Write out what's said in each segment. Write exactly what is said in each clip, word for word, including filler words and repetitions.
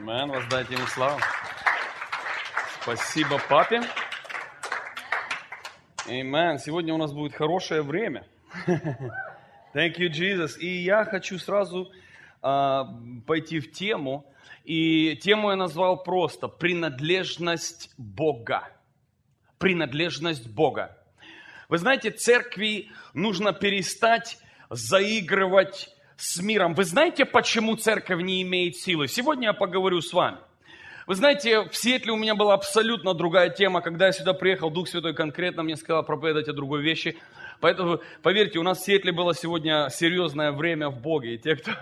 Амен, воздайте ему славу. Спасибо папе. Амен. Сегодня у нас будет хорошее время. Thank you, Jesus. И я хочу сразу uh, пойти в тему. И тему я назвал просто «Принадлежность Бога». Принадлежность Бога. Вы знаете, церкви нужно перестать заигрывать с миром. Вы знаете, почему церковь не имеет силы? Сегодня я поговорю с вами. Вы знаете, в Сиэтле у меня была абсолютно другая тема. Когда я сюда приехал, Дух Святой конкретно мне сказал проповедовать о другой вещи. Поэтому, поверьте, у нас в Сиэтле было сегодня серьезное время в Боге. И те, кто...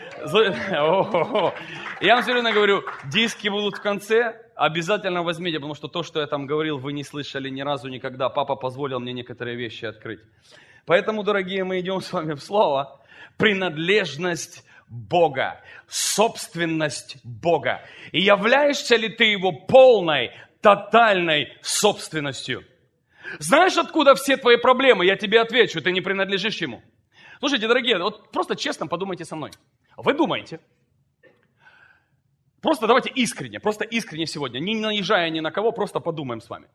Я вам серьезно говорю, диски будут в конце, обязательно возьмите, потому что то, что я там говорил, вы не слышали ни разу никогда. Папа позволил мне некоторые вещи открыть. Поэтому, дорогие, мы идем с вами в Слово. Принадлежность Бога, собственность Бога. И являешься ли ты Его полной, тотальной собственностью? Знаешь, откуда все твои проблемы? Я тебе отвечу, ты не принадлежишь Ему. Слушайте, дорогие, вот просто честно подумайте со мной. Вы думаете, просто давайте искренне, просто искренне сегодня, не наезжая ни на кого, просто подумаем с вами.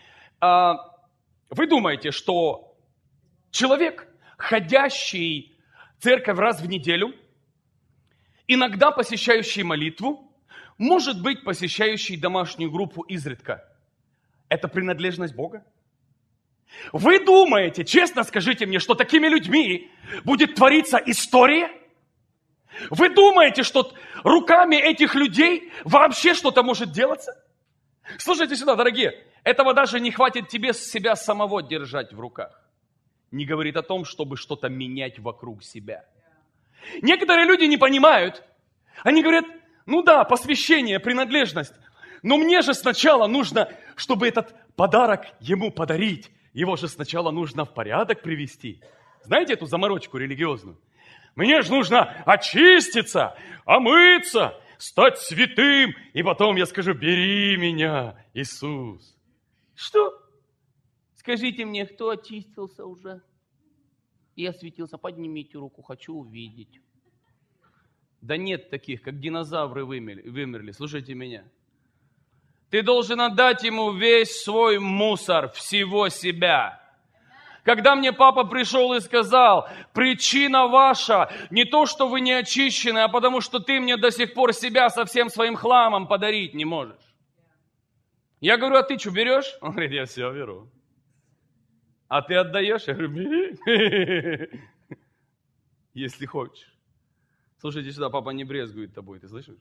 Вы думаете, что человек, ходящий в церковь раз в неделю, иногда посещающий молитву, может быть посещающий домашнюю группу изредка, это принадлежность Бога? Вы думаете, честно скажите мне, что такими людьми будет твориться история? Вы думаете, что руками этих людей вообще что-то может делаться? Слушайте сюда, дорогие, этого даже не хватит тебе себя самого держать в руках. Не говорит о том, чтобы что-то менять вокруг себя. Некоторые люди не понимают. Они говорят, ну да, посвящение, принадлежность. Но мне же сначала нужно, чтобы этот подарок ему подарить. Его же сначала нужно в порядок привести. Знаете эту заморочку религиозную? Мне же нужно очиститься, омыться, стать святым. И потом я скажу, бери меня, Иисус. Что? Скажите мне, кто очистился уже и осветился? Поднимите руку, хочу увидеть. Да нет таких, как динозавры вымерли, вымерли. Слушайте меня. Ты должен отдать ему весь свой мусор, всего себя. Когда мне папа пришел и сказал, причина ваша не то, что вы не очищены, а потому что ты мне до сих пор себя со всем своим хламом подарить не можешь. Я говорю, а ты что, берешь? Он говорит, я все беру. А ты отдаешь? Я говорю, бери. Если хочешь. Слушайте сюда, папа не брезгует тобой, ты слышишь?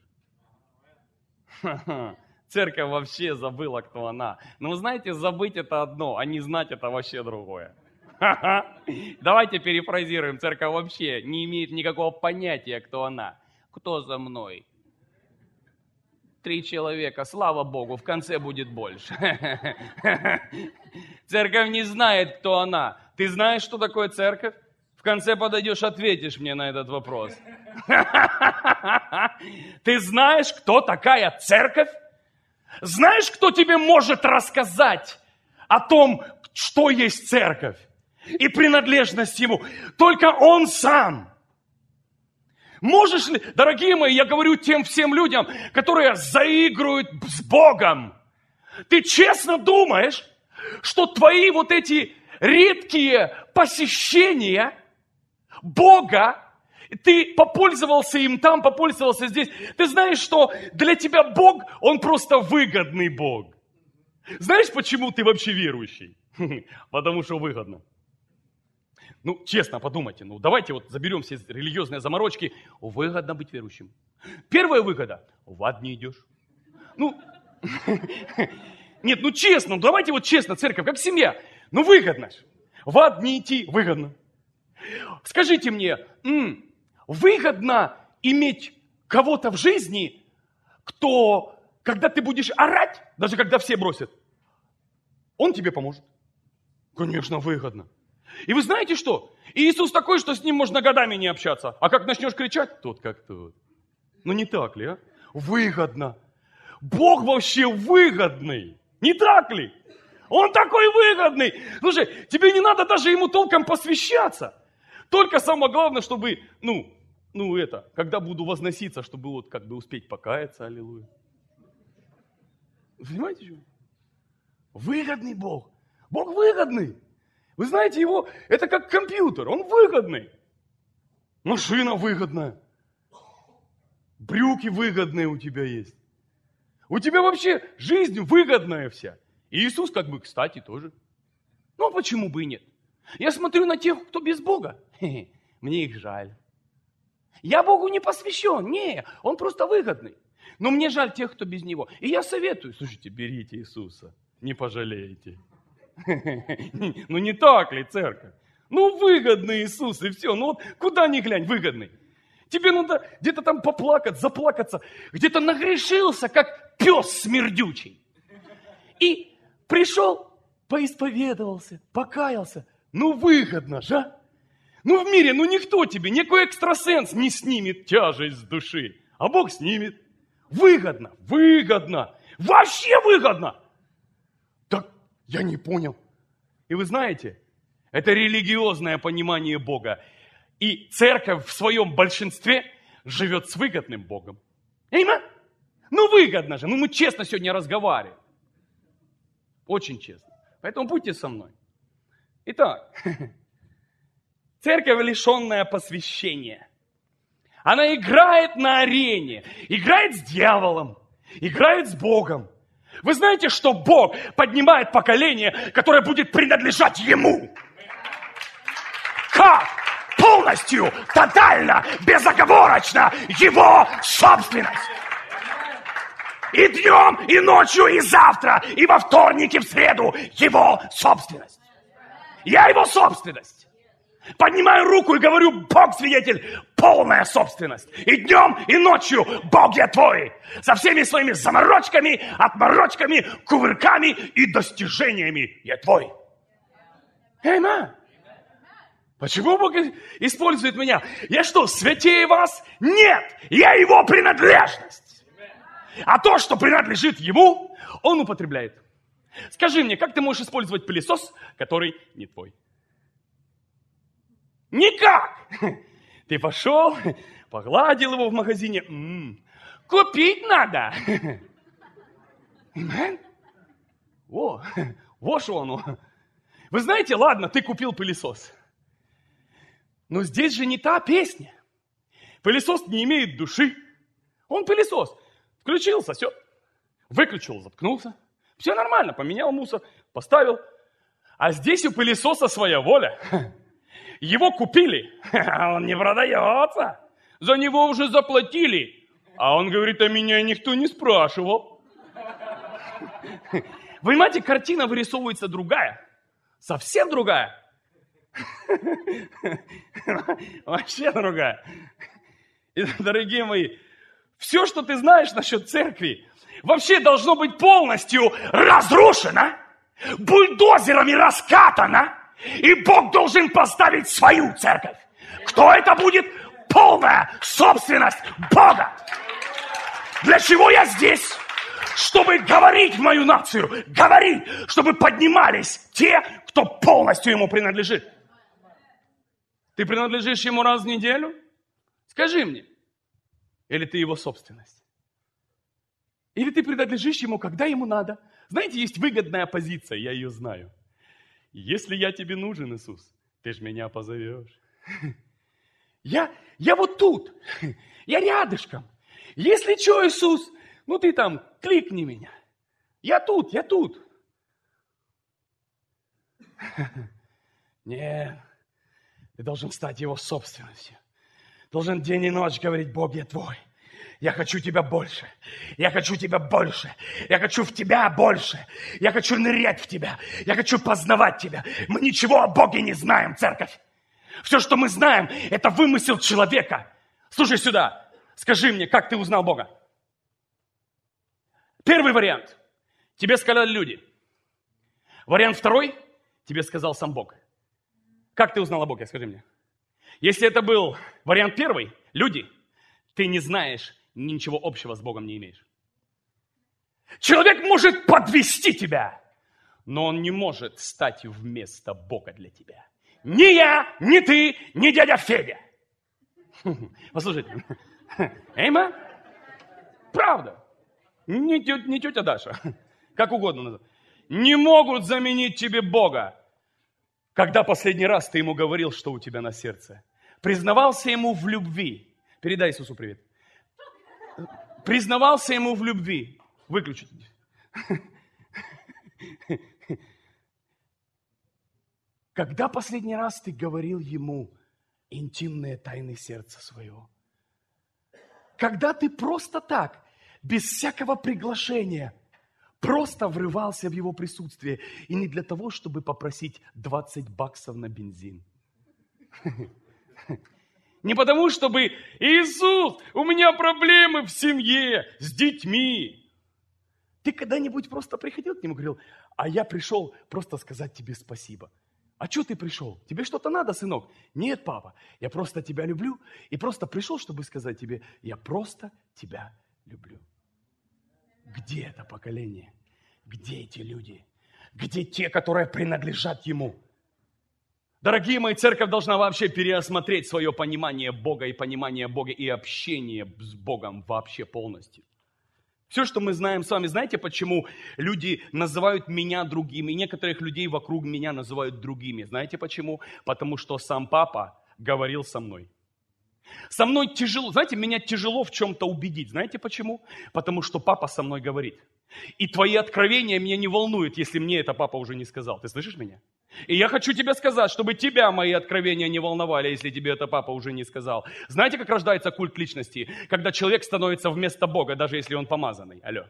Церковь вообще забыла, кто она. Но вы знаете, забыть это одно, а не знать это вообще другое. Давайте перефразируем. Церковь вообще не имеет никакого понятия, кто она. Кто за мной? Три человека, слава Богу, в конце будет больше. Церковь не знает, кто она. Ты знаешь, что такое церковь? В конце подойдешь, ответишь мне на этот вопрос. Ты знаешь, кто такая церковь? Знаешь, кто тебе может рассказать о том, что есть церковь и принадлежность Ему? Только Он сам. Можешь ли, дорогие мои, я говорю тем всем людям, которые заигрывают с Богом, ты честно думаешь, что твои вот эти редкие посещения Бога, ты попользовался им там, попользовался здесь, ты знаешь, что для тебя Бог, Он просто выгодный Бог. Знаешь, почему ты вообще верующий? Потому что выгодно. Ну, честно, подумайте, ну давайте вот заберем все религиозные заморочки. Выгодно быть верующим. Первая выгода – в ад не идешь. Ну, нет, ну честно, ну давайте вот честно, церковь, как семья. Ну выгодно же. В ад не идти выгодно. Скажите мне, м- выгодно иметь кого-то в жизни, кто, когда ты будешь орать, даже когда все бросят, он тебе поможет? Конечно, выгодно. И вы знаете что? Иисус такой, что с ним можно годами не общаться. А как начнешь кричать, тот как тот. Ну не так ли, а? Выгодно. Бог вообще выгодный. Не так ли? Он такой выгодный. Слушай, тебе не надо даже ему толком посвящаться. Только самое главное, чтобы, ну, ну это, когда буду возноситься, чтобы вот как бы успеть покаяться, аллилуйя. Понимаете, что? Выгодный Бог. Бог выгодный. Вы знаете его, это как компьютер, он выгодный. Машина выгодная. Брюки выгодные у тебя есть. У тебя вообще жизнь выгодная вся. И Иисус как бы, кстати, тоже. Ну, а почему бы и нет? Я смотрю на тех, кто без Бога. Хе-хе, мне их жаль. Я Богу не посвящен. Не, он просто выгодный. Но мне жаль тех, кто без Него. И я советую, слушайте, берите Иисуса. Не пожалеете. Ну, не так ли, церковь? Ну, выгодный Иисус, и все. Ну, вот куда ни глянь, выгодный. Тебе надо где-то там поплакать, заплакаться. Где-то нагрешился, как пес смердючий. И пришел, поисповедовался, покаялся. Ну, выгодно же, а? Ну, в мире, ну, никто тебе, никакой экстрасенс не снимет тяжесть с души. А Бог снимет. Выгодно, выгодно, вообще выгодно. Так я не понял. И вы знаете, это религиозное понимание Бога. И церковь в своем большинстве живет с выгодным Богом. Понимаете? Ну, выгодно же. Ну, мы честно сегодня разговариваем. Очень честно. Поэтому будьте со мной. Итак, церковь, лишенная посвящения. Она играет на арене. Играет с дьяволом. Играет с Богом. Вы знаете, что Бог поднимает поколение, которое будет принадлежать Ему? Как? Полностью, тотально, безоговорочно Его собственность. И днем, и ночью, и завтра, и во вторник, и в среду Его собственность. Я Его собственность. Поднимаю руку и говорю, Бог свидетель, полная собственность. И днем, и ночью Бог я твой. Со всеми своими заморочками, отморочками, кувырками и достижениями я твой. Аминь. Почему Бог использует меня? Я что, святее вас? Нет, я Его принадлежность. А то, что принадлежит Ему, Он употребляет. Скажи мне, как ты можешь использовать пылесос, который не твой? Никак. Ты пошел, погладил его в магазине. М-м, купить надо. Аминь. Во, во что оно. Вы знаете, ладно, ты купил пылесос. Но здесь же не та песня. Пылесос не имеет души. Он пылесос. Включился, все. Выключил, заткнулся. Все нормально, поменял мусор, поставил. А здесь у пылесоса своя воля. Его купили, а он не продается. За него уже заплатили. А он говорит, а меня никто не спрашивал. Вы понимаете, картина вырисовывается другая. Совсем другая. Вообще другая. И, дорогие мои, все, что ты знаешь насчет церкви, вообще должно быть полностью разрушено, бульдозерами раскатано, и Бог должен поставить свою церковь. Кто это будет? Полная собственность Бога. Для чего я здесь? Чтобы говорить в мою нацию, говорить, чтобы поднимались те, кто полностью Ему принадлежит. Ты принадлежишь Ему раз в неделю? Скажи мне. Или ты Его собственность? Или ты принадлежишь Ему, когда Ему надо? Знаете, есть выгодная позиция, я ее знаю. Если я тебе нужен, Иисус, ты же меня позовешь. Я, я вот тут, я рядышком. Если что, Иисус, ну ты там кликни меня. Я тут, я тут. Нет, ты должен стать Его собственностью. Должен день и ночь говорить, Бог, я твой. Я хочу тебя больше. Я хочу тебя больше. Я хочу в тебя больше. Я хочу нырять в тебя. Я хочу познавать тебя. Мы ничего о Боге не знаем, церковь. Все, что мы знаем, это вымысел человека. Слушай сюда. Скажи мне, как ты узнал Бога? Первый вариант. Тебе сказали люди. Вариант второй. Тебе сказал сам Бог. Как ты узнал о Боге? Скажи мне. Если это был вариант первый, люди, ты не знаешь, ничего общего с Богом не имеешь. Человек может подвести тебя, но он не может стать вместо Бога для тебя. Ни я, ни ты, ни дядя Федя. Послушайте. Эйма? Правда. Не, тё, не тетя Даша. Как угодно называть. Не могут заменить тебе Бога. Когда последний раз ты ему говорил, что у тебя на сердце? Признавался ему в любви. Передай Иисусу привет. Признавался ему в любви. Выключите. Когда последний раз ты говорил ему интимные тайны сердца своего? Когда ты просто так, без всякого приглашения, просто врывался в его присутствие, и не для того, чтобы попросить двадцать баксов на бензин. Не потому, чтобы Иисус, у меня проблемы в семье, с детьми. Ты когда-нибудь просто приходил к нему и говорил, а я пришел просто сказать тебе спасибо. А что ты пришел? Тебе что-то надо, сынок? Нет, папа, я просто тебя люблю и просто пришел, чтобы сказать тебе, я просто тебя люблю. Где это поколение? Где эти люди? Где те, которые принадлежат ему? Дорогие мои, церковь должна вообще переосмотреть свое понимание Бога и понимание Бога и общение с Богом вообще полностью. Все, что мы знаем с вами, знаете, почему люди называют меня другим, и некоторых людей вокруг меня называют другими? Знаете почему? Потому что сам папа говорил со мной. Со мной тяжело, знаете, меня тяжело в чем-то убедить. Знаете почему? Потому что папа со мной говорит. И твои откровения меня не волнуют, если мне это папа уже не сказал. Ты слышишь меня? И я хочу тебе сказать, чтобы тебя мои откровения не волновали, если тебе это папа уже не сказал. Знаете, как рождается культ личности? Когда человек становится вместо Бога, даже если он помазанный. Алло.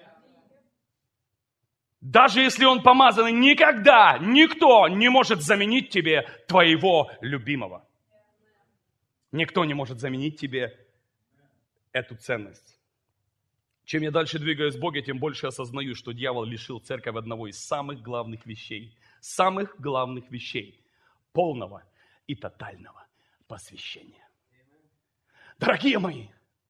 Даже если он помазанный, никогда никто не может заменить тебе твоего любимого. Никто не может заменить тебе эту ценность. Чем я дальше двигаюсь в Боге, тем больше осознаю, что дьявол лишил церковь одного из самых главных вещей. Самых главных вещей. Полного и тотального посвящения. Дорогие мои,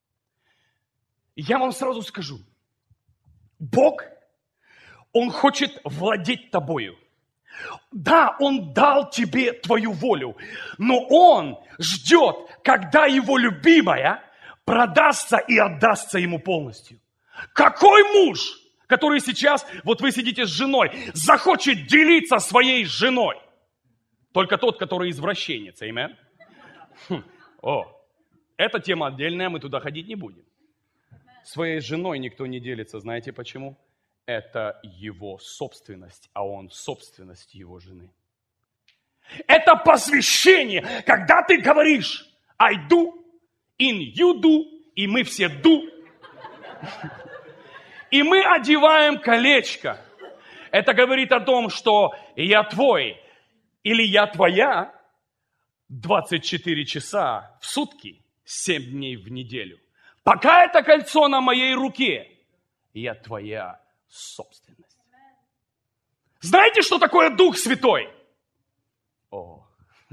я вам сразу скажу. Бог, Он хочет владеть тобою. Да, Он дал тебе твою волю, но Он ждет, когда Его любимая продастся и отдастся Ему полностью. Какой муж, который сейчас, вот вы сидите с женой, захочет делиться своей женой? Только тот, который извращенец, аминь? Хм. О, эта тема отдельная, мы туда ходить не будем. Своей женой никто не делится, знаете почему? Это его собственность, а он собственность его жены. Это посвящение, когда ты говоришь I do, in you do, и мы все do. И мы одеваем колечко. Это говорит о том, что я твой или я твоя двадцать четыре часа в сутки, семь дней в неделю. Пока это кольцо на моей руке, я твоя собственность. Знаете, что такое Дух Святой? О,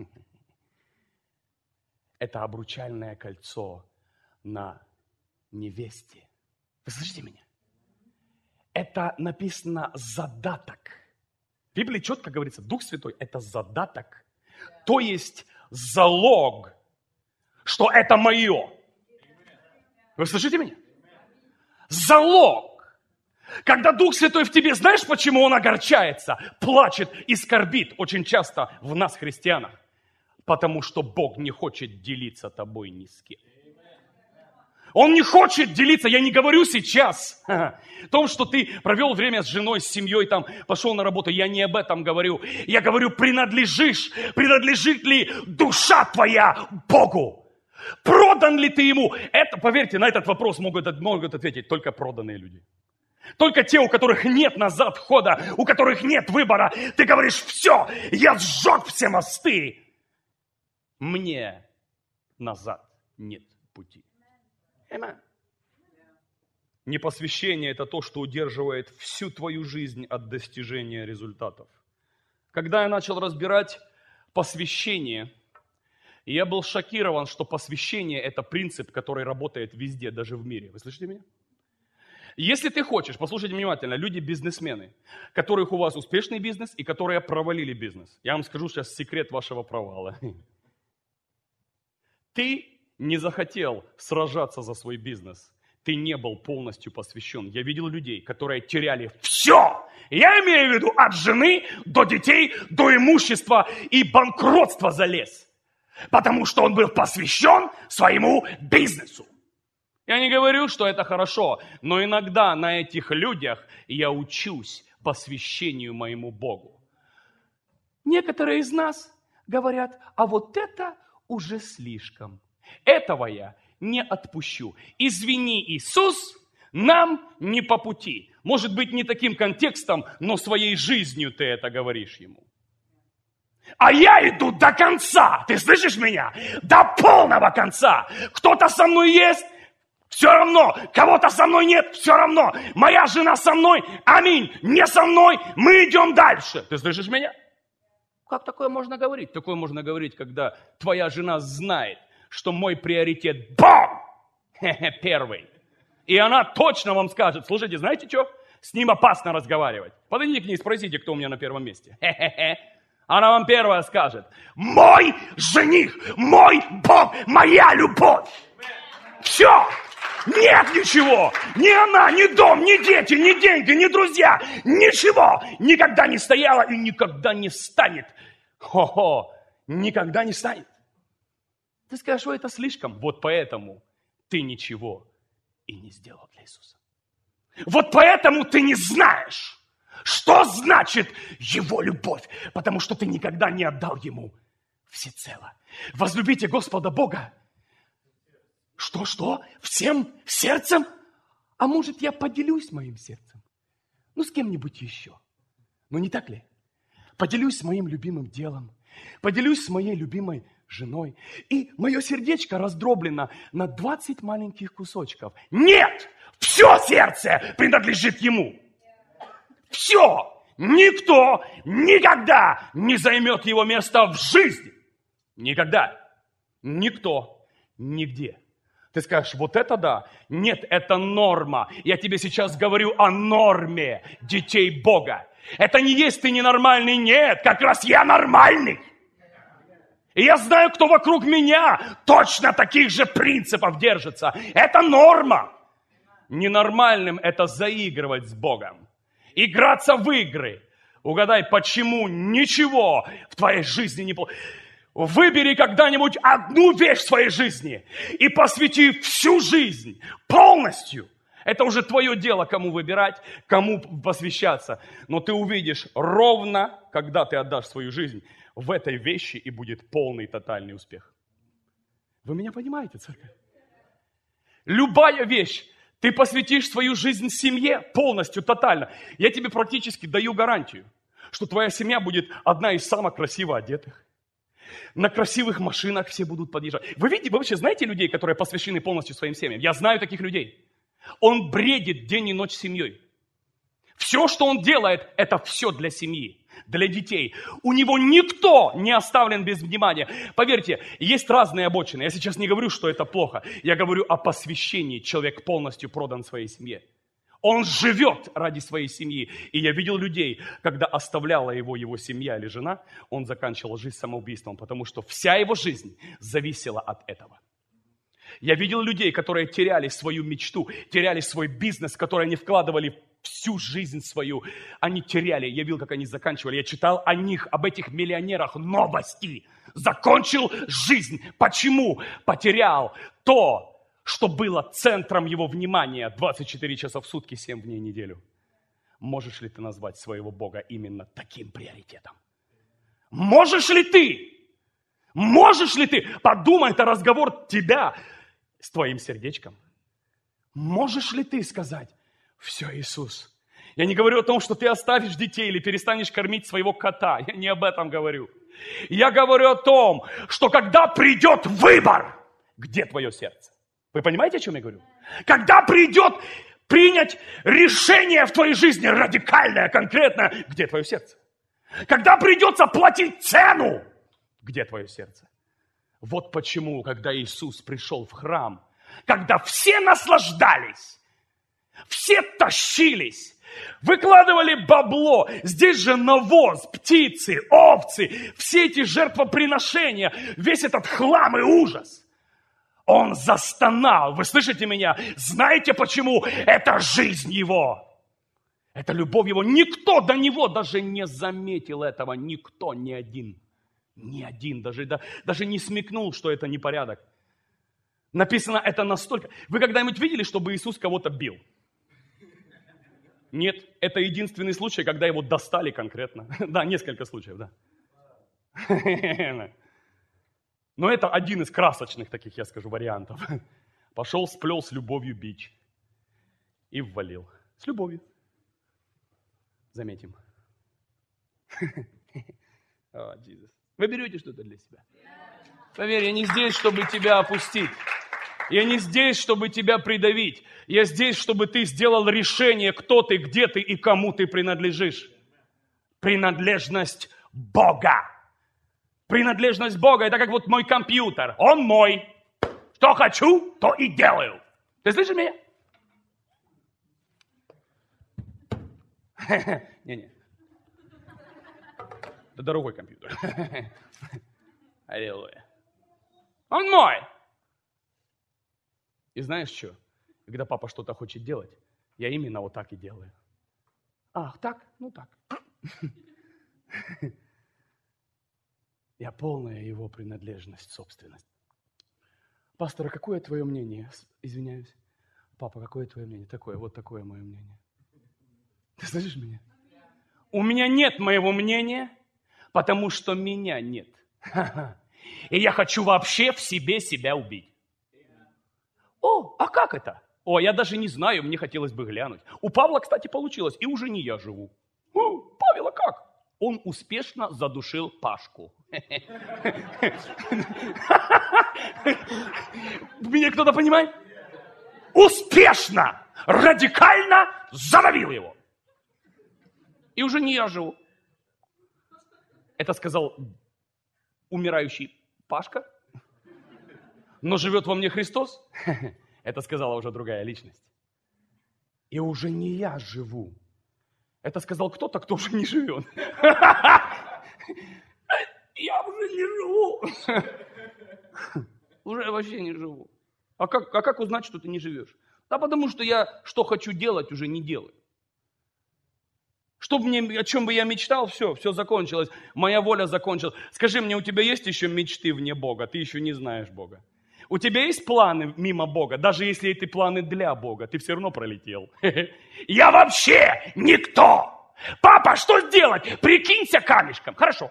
это обручальное кольцо на невесте. Вы слышите меня? Это написано задаток. В Библии четко говорится, Дух Святой – это задаток. То есть залог, что это мое. Вы слышите меня? Залог. Когда Дух Святой в тебе, знаешь, почему Он огорчается, плачет и скорбит очень часто в нас, христианах? Потому что Бог не хочет делиться тобой ни с кем. Он не хочет делиться, я не говорю сейчас о том, что ты провел время с женой, с семьей, там, пошел на работу, я не об этом говорю. Я говорю, принадлежишь, принадлежит ли душа твоя Богу? Продан ли ты Ему? Это, поверьте, на этот вопрос могут, могут ответить только проданные люди. Только те, у которых нет назад хода, у которых нет выбора. Ты говоришь, все, я сжег все мосты. Мне назад нет пути. Amen. Непосвящение – это то, что удерживает всю твою жизнь от достижения результатов. Когда я начал разбирать посвящение, я был шокирован, что посвящение – это принцип, который работает везде, даже в мире. Вы слышите меня? Если ты хочешь, послушайте внимательно, люди-бизнесмены, которых у вас успешный бизнес и которые провалили бизнес. Я вам скажу сейчас секрет вашего провала. Ты не захотел сражаться за свой бизнес, ты не был полностью посвящен. Я видел людей, которые теряли все. Я имею в виду от жены до детей, до имущества и банкротства залез. Потому что он был посвящен своему бизнесу. Я не говорю, что это хорошо, но иногда на этих людях я учусь посвящению моему Богу. Некоторые из нас говорят, а вот это уже слишком. Этого я не отпущу. Извини, Иисус, нам не по пути. Может быть, не таким контекстом, но своей жизнью ты это говоришь ему. А я иду до конца. Ты слышишь меня? До полного конца. Кто-то со мной есть, все равно. Кого-то со мной нет, все равно. Моя жена со мной, аминь. Не со мной, мы идем дальше. Ты слышишь меня? Как такое можно говорить? Такое можно говорить, когда твоя жена знает, что мой приоритет Бог первый. И она точно вам скажет, слушайте, знаете что? С ним опасно разговаривать. Подойдите к ней, спросите, кто у меня на первом месте. Хе-хе-хе. Она вам первая скажет, мой жених, мой Бог, моя любовь. Все. Нет ничего. Ни она, ни дом, ни дети, ни деньги, ни друзья. Ничего. Никогда не стояла и никогда не станет. Хо-хо. Никогда не станет. Ты скажешь, что это слишком. Вот поэтому ты ничего и не сделал для Иисуса. Вот поэтому ты не знаешь, что значит Его любовь? Потому что ты никогда не отдал Ему всецело. Возлюбите Господа Бога. Что-что? Всем сердцем? А может, я поделюсь моим сердцем? Ну, с кем-нибудь еще. Ну, не так ли? Поделюсь моим любимым делом. Поделюсь с моей любимой женой. И мое сердечко раздроблено на двадцать маленьких кусочков. Нет! Все сердце принадлежит Ему. Все! Никто никогда не займет его место в жизни. Никогда. Никто. Нигде. Ты скажешь, вот это да. Нет, это норма. Я тебе сейчас говорю о норме детей Бога. Это не есть ты ненормальный. Нет, как раз я нормальный. И я знаю, кто вокруг меня точно таких же принципов держится. Это норма. Ненормальным это заигрывать с Богом. Играться в игры. Угадай, почему ничего в твоей жизни не получится. Выбери когда-нибудь одну вещь в своей жизни и посвяти всю жизнь полностью. Это уже твое дело, кому выбирать, кому посвящаться. Но ты увидишь ровно, когда ты отдашь свою жизнь, в этой вещи и будет полный тотальный успех. Вы меня понимаете, церковь? Любая вещь. Ты посвятишь свою жизнь семье полностью, тотально. Я тебе практически даю гарантию, что твоя семья будет одна из самых красиво одетых. На красивых машинах все будут подъезжать. Вы видите, вы вообще знаете людей, которые посвящены полностью своим семьям? Я знаю таких людей. Он бредит день и ночь семьей. Все, что он делает, это все для семьи, для детей. У него никто не оставлен без внимания. Поверьте, есть разные обочины. Я сейчас не говорю, что это плохо. Я говорю о посвящении. Человек полностью продан своей семье. Он живет ради своей семьи. И я видел людей, когда оставляла его его семья или жена, он заканчивал жизнь самоубийством, потому что вся его жизнь зависела от этого. Я видел людей, которые теряли свою мечту, теряли свой бизнес, в который они вкладывали всю жизнь свою. Они теряли. Я видел, как они заканчивали. Я читал о них, об этих миллионерах новости. Закончил жизнь. Почему? Потерял то, что было центром его внимания двадцать четыре часа в сутки, семь дней в неделю. Можешь ли ты назвать своего Бога именно таким приоритетом? Можешь ли ты? Можешь ли ты? Подумай, это разговор тебя с твоим сердечком. Можешь ли ты сказать, все, Иисус? Я не говорю о том, что ты оставишь детей или перестанешь кормить своего кота. Я не об этом говорю. Я говорю о том, что когда придет выбор, где твое сердце? Вы понимаете, о чем я говорю? Когда придет принять решение в твоей жизни радикальное, конкретное, где твое сердце? Когда придется платить цену, где твое сердце? Вот почему, когда Иисус пришел в храм, когда все наслаждались, все тащились, выкладывали бабло, здесь же навоз, птицы, овцы, все эти жертвоприношения, весь этот хлам и ужас. Он застонал. Вы слышите меня? Знаете почему? Это жизнь его. Это любовь его. Никто до него даже не заметил этого. Никто, ни один. Ни один. Даже, да, даже не смекнул, что это непорядок. Написано это настолько... Вы когда-нибудь видели, чтобы Иисус кого-то бил? Нет. Это единственный случай, когда его достали конкретно. Да, несколько случаев, да. Но это один из красочных таких, я скажу, вариантов. Пошел, сплел с любовью бич. И ввалил. С любовью. Заметим. О, Иисус. Вы берете что-то для себя? Поверь, я не здесь, чтобы тебя опустить. Я не здесь, чтобы тебя придавить. Я здесь, чтобы ты сделал решение, кто ты, где ты и кому ты принадлежишь. Принадлежность Бога. Принадлежность Бога, это как вот мой компьютер. Он мой. Что хочу, то и делаю. Ты слышишь меня? Не-не. Это дорогой компьютер. Аллилуйя. Он мой. И знаешь что? Когда папа что-то хочет делать, я именно вот так и делаю. Ах, так? Ну так. Я полная его принадлежность, собственность. Пастор, а какое твое мнение? Извиняюсь. Папа, какое твое мнение? Такое, вот такое мое мнение. Ты слышишь меня? У меня нет моего мнения, потому что меня нет. И я хочу вообще в себе себя убить. О, а как это? О, я даже не знаю, мне хотелось бы глянуть. У Павла, кстати, получилось, и уже не я живу. О, Павел, а как? Он успешно задушил Пашку. Меня кто-то понимает? Успешно, радикально задавил его. И уже не я живу. Это сказал умирающий Пашка. Но живет во мне Христос. Это сказала уже другая личность. И уже не я живу. Это сказал кто-то, кто уже не живет. Я уже не живу. Уже вообще не живу. А как, а как узнать, что ты не живешь? Да потому что я что хочу делать, уже не делаю. Что мне, о чем бы я мечтал, все, все закончилось. Моя воля закончилась. Скажи мне, у тебя есть еще мечты вне Бога? Ты еще не знаешь Бога. У тебя есть планы мимо Бога? Даже если эти планы для Бога, ты все равно пролетел. Я вообще никто. Папа, что сделать? Прикинься камешком. Хорошо.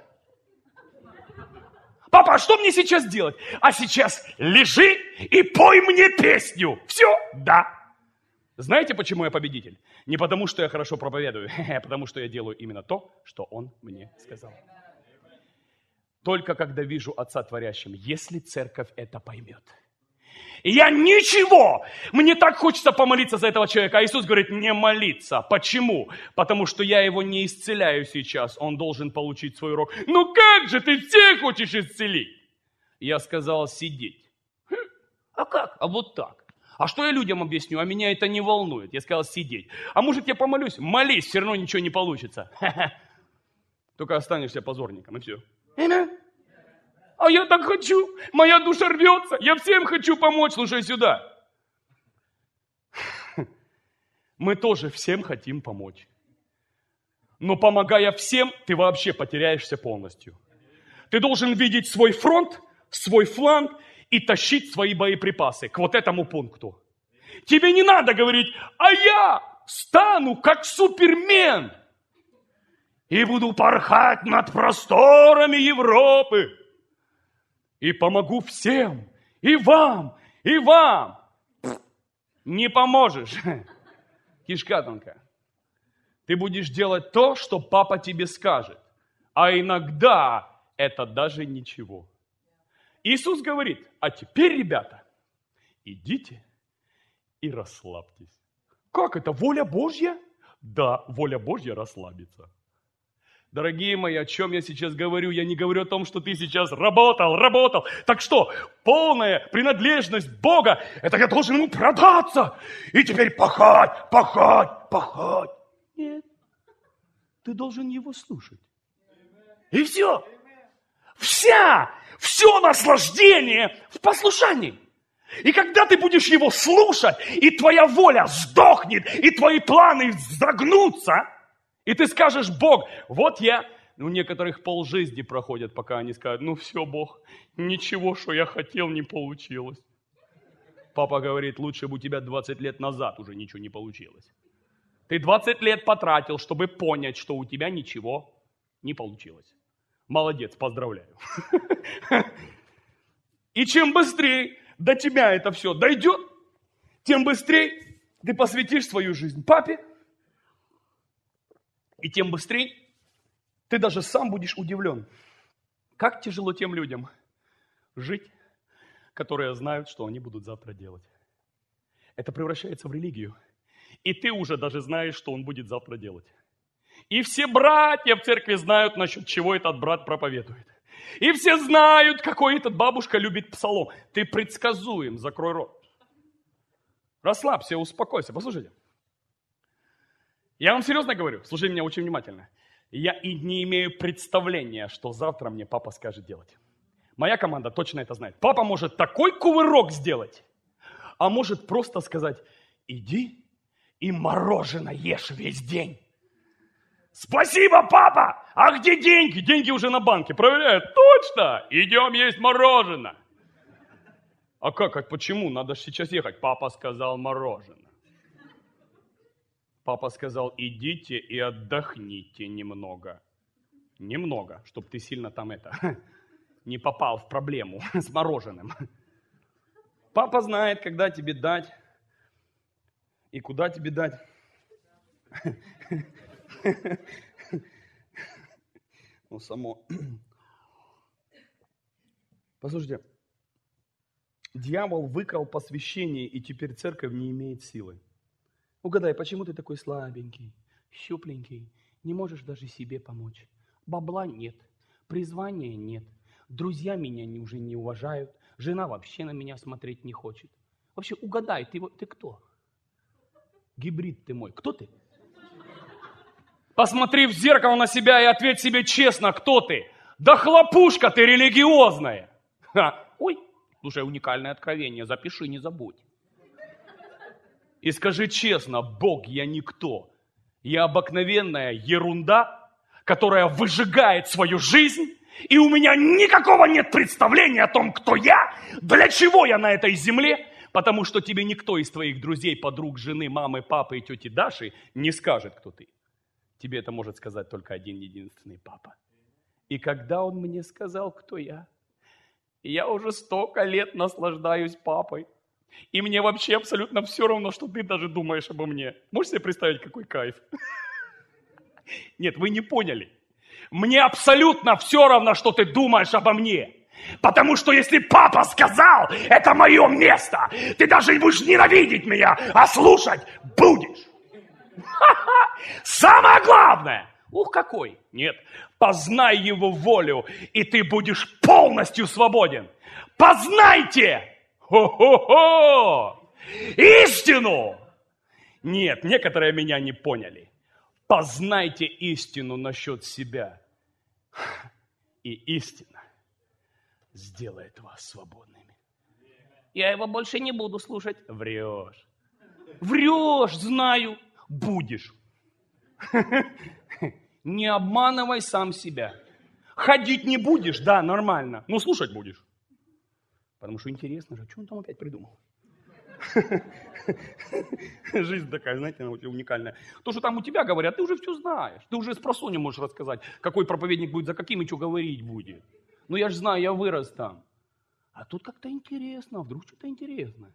Папа, а что мне сейчас делать? А сейчас лежи и пой мне песню. Все? Да. Знаете, почему я победитель? Не потому, что я хорошо проповедую, а потому, что я делаю именно то, что Он мне сказал. Только когда вижу Отца Творящим, если церковь это поймет. И я ничего, мне так хочется помолиться за этого человека. А Иисус говорит, не молиться. Почему? Потому что я его не исцеляю сейчас. Он должен получить свой урок. Ну как же ты всех хочешь исцелить? Я сказал сидеть. А как? А вот так. А что я людям объясню? А меня это не волнует. Я сказал сидеть. А может я помолюсь? Молись, все равно ничего не получится. Только останешься позорником, и все. А я так хочу, моя душа рвется, я всем хочу помочь, слушай сюда. Мы тоже всем хотим помочь. Но помогая всем, ты вообще потеряешься полностью. Ты должен видеть свой фронт, свой фланг и тащить свои боеприпасы к вот этому пункту. Тебе не надо говорить, а я стану как Супермен и буду порхать над просторами Европы. И помогу всем, и вам, и вам. Не поможешь. Кишка тонкая. Ты будешь делать то, что папа тебе скажет. А иногда это даже ничего. Иисус говорит, а теперь, ребята, идите и расслабьтесь. Как это? Воля Божья? Да, воля Божья расслабиться. Дорогие мои, о чем я сейчас говорю? Я не говорю о том, что ты сейчас работал, работал. Так что, полная принадлежность Бога, это я должен ему продаться. И теперь пахать, пахать, пахать. Нет, ты должен его слушать. И все. Вся, все наслаждение в послушании. И когда ты будешь его слушать, и твоя воля сдохнет, и твои планы загнутся, и ты скажешь: Бог, вот я... У некоторых полжизни проходят, пока они скажут: ну все, Бог, ничего, что я хотел, не получилось. Папа говорит: лучше бы у тебя двадцать лет назад уже ничего не получилось. Ты двадцать лет потратил, чтобы понять, что у тебя ничего не получилось. Молодец, поздравляю. И чем быстрее до тебя это все дойдет, тем быстрее ты посвятишь свою жизнь папе, и тем быстрее ты даже сам будешь удивлен, как тяжело тем людям жить, которые знают, что они будут завтра делать. Это превращается в религию. И ты уже даже знаешь, что он будет завтра делать. И все братья в церкви знают, насчет чего этот брат проповедует. И все знают, какой этот бабушка любит псалом. Ты предсказуем, закрой рот. Расслабься, успокойся. Послушайте. Я вам серьезно говорю, слушай меня очень внимательно. Я и не имею представления, что завтра мне папа скажет делать. Моя команда точно это знает. Папа может такой кувырок сделать, а может просто сказать: иди и мороженое ешь весь день. Спасибо, папа! А где деньги? Деньги уже на банке. Проверяют. Точно! Идем есть мороженое. А как? А почему? Надо же сейчас ехать. Папа сказал мороженое. Папа сказал: идите и отдохните немного. Немного, чтобы ты сильно там это не попал в проблему с мороженым. Папа знает, когда тебе дать и куда тебе дать. Ну, само. Послушайте, дьявол выкрал посвящение, и теперь церковь не имеет силы. Угадай, почему ты такой слабенький, щупленький, не можешь даже себе помочь? Бабла нет, призвания нет, друзья меня не, уже не уважают, жена вообще на меня смотреть не хочет. Вообще, угадай, ты, ты кто? Гибрид ты мой, кто ты? Посмотри в зеркало на себя и ответь себе честно, кто ты? Да хлопушка ты религиозная. Ха. Ой, слушай, уникальное откровение, запиши, не забудь. И скажи честно: Бог, я никто. Я обыкновенная ерунда, которая выжигает свою жизнь, и у меня никакого нет представления о том, кто я, для чего я на этой земле, потому что тебе никто из твоих друзей, подруг, жены, мамы, папы и тети Даши не скажет, кто ты. Тебе это может сказать только один единственный папа. И когда он мне сказал, кто я, я уже столько лет наслаждаюсь папой. И мне вообще абсолютно все равно, что ты даже думаешь обо мне. Можешь себе представить, какой кайф? Нет, вы не поняли. Мне абсолютно все равно, что ты думаешь обо мне. Потому что если папа сказал, это мое место, ты даже не будешь ненавидеть меня, а слушать будешь. Самое главное. Ух, какой. Нет, познай его волю, и ты будешь полностью свободен. Познайте. Хо-хо-хо! Истину! Нет, некоторые меня не поняли. Познайте истину насчет себя. И истина сделает вас свободными. Я его больше не буду слушать. Врешь. Врешь, знаю. Будешь. Не обманывай сам себя. Ходить не будешь, да, нормально. Но слушать будешь. Потому что интересно же, что он там опять придумал? Жизнь такая, знаете, уникальная. То, что там у тебя говорят, ты уже все знаешь. Ты уже с просонья можешь рассказать, какой проповедник будет за каким и что говорить будет. Ну я же знаю, я вырос там. А тут как-то интересно, вдруг что-то интересное.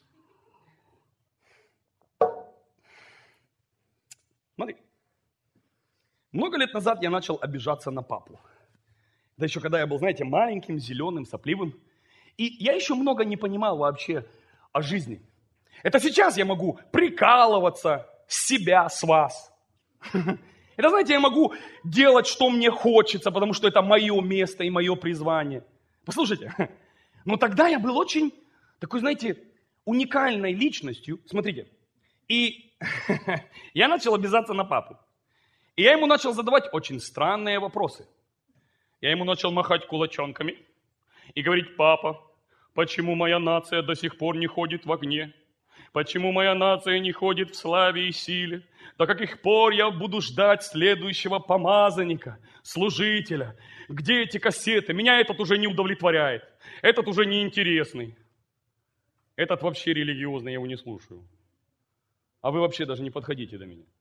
Смотри. Много лет назад я начал обижаться на папу. Да еще когда я был, знаете, маленьким, зеленым, сопливым. И я еще много не понимал вообще о жизни. Это сейчас я могу прикалываться с себя, с вас. Это, знаете, я могу делать, что мне хочется, потому что это мое место и мое призвание. Послушайте, но тогда я был очень такой, знаете, уникальной личностью. Смотрите, и я начал обижаться на папу. И я ему начал задавать очень странные вопросы. Я ему начал махать кулачонками и говорить: папа, Почему моя нация до сих пор не ходит в огне? Почему моя нация не ходит в славе и силе? До каких пор я буду ждать следующего помазанника, служителя? Где эти кассеты? Меня этот уже не удовлетворяет. Этот уже неинтересный. Этот вообще религиозный, я его не слушаю. А вы вообще даже не подходите до меня.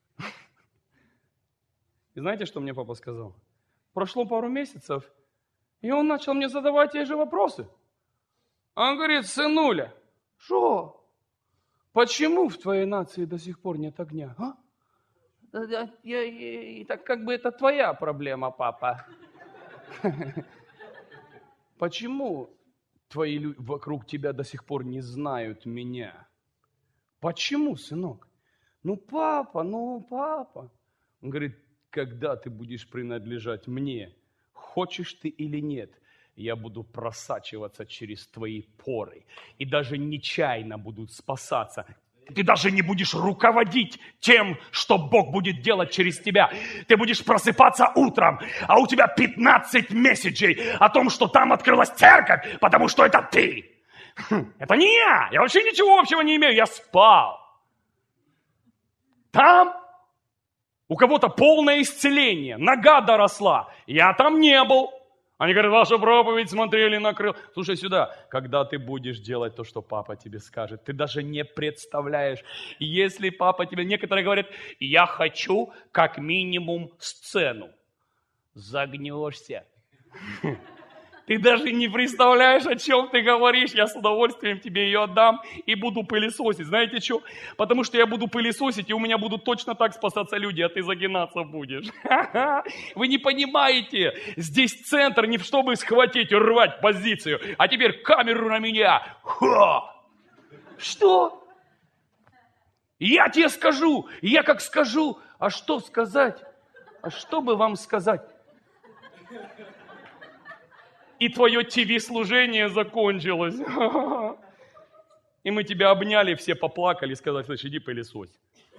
И знаете, что мне папа сказал? Прошло пару месяцев, и он начал мне задавать те же вопросы. Он говорит: сынуля, что? Почему в твоей нации до сих пор нет огня? А? Я, я, я, так как бы это твоя проблема, папа. Почему твои люди вокруг тебя до сих пор не знают меня? Почему, сынок? Ну, папа, ну, папа. Он говорит: когда ты будешь принадлежать мне, хочешь ты или нет, я буду просачиваться через твои поры. И даже нечаянно буду спасаться. Ты даже не будешь руководить тем, что Бог будет делать через тебя. Ты будешь просыпаться утром, а у тебя пятнадцать месседжей о том, что там открылась церковь, потому что это ты. Это не я. Я вообще ничего общего не имею. Я спал. Там у кого-то полное исцеление. Нога доросла. Я там не был. Они говорят: ваша проповедь смотрели на крыло. Слушай сюда, когда ты будешь делать то, что папа тебе скажет, ты даже не представляешь. Если папа тебе... Некоторые говорят: я хочу как минимум сцену. Загнешься. Ты даже не представляешь, о чем ты говоришь. Я с удовольствием тебе ее отдам и буду пылесосить. Знаете что? Потому что я буду пылесосить, и у меня будут точно так спасаться люди, а ты загинаться будешь. Вы не понимаете, здесь центр не чтобы схватить и рвать позицию, а теперь камеру на меня. Ха! Что? Я тебе скажу, я как скажу, а что сказать? А что бы вам сказать? И твое ТВ-служение закончилось. И мы тебя обняли, все поплакали, сказали: слышь, иди пылесось.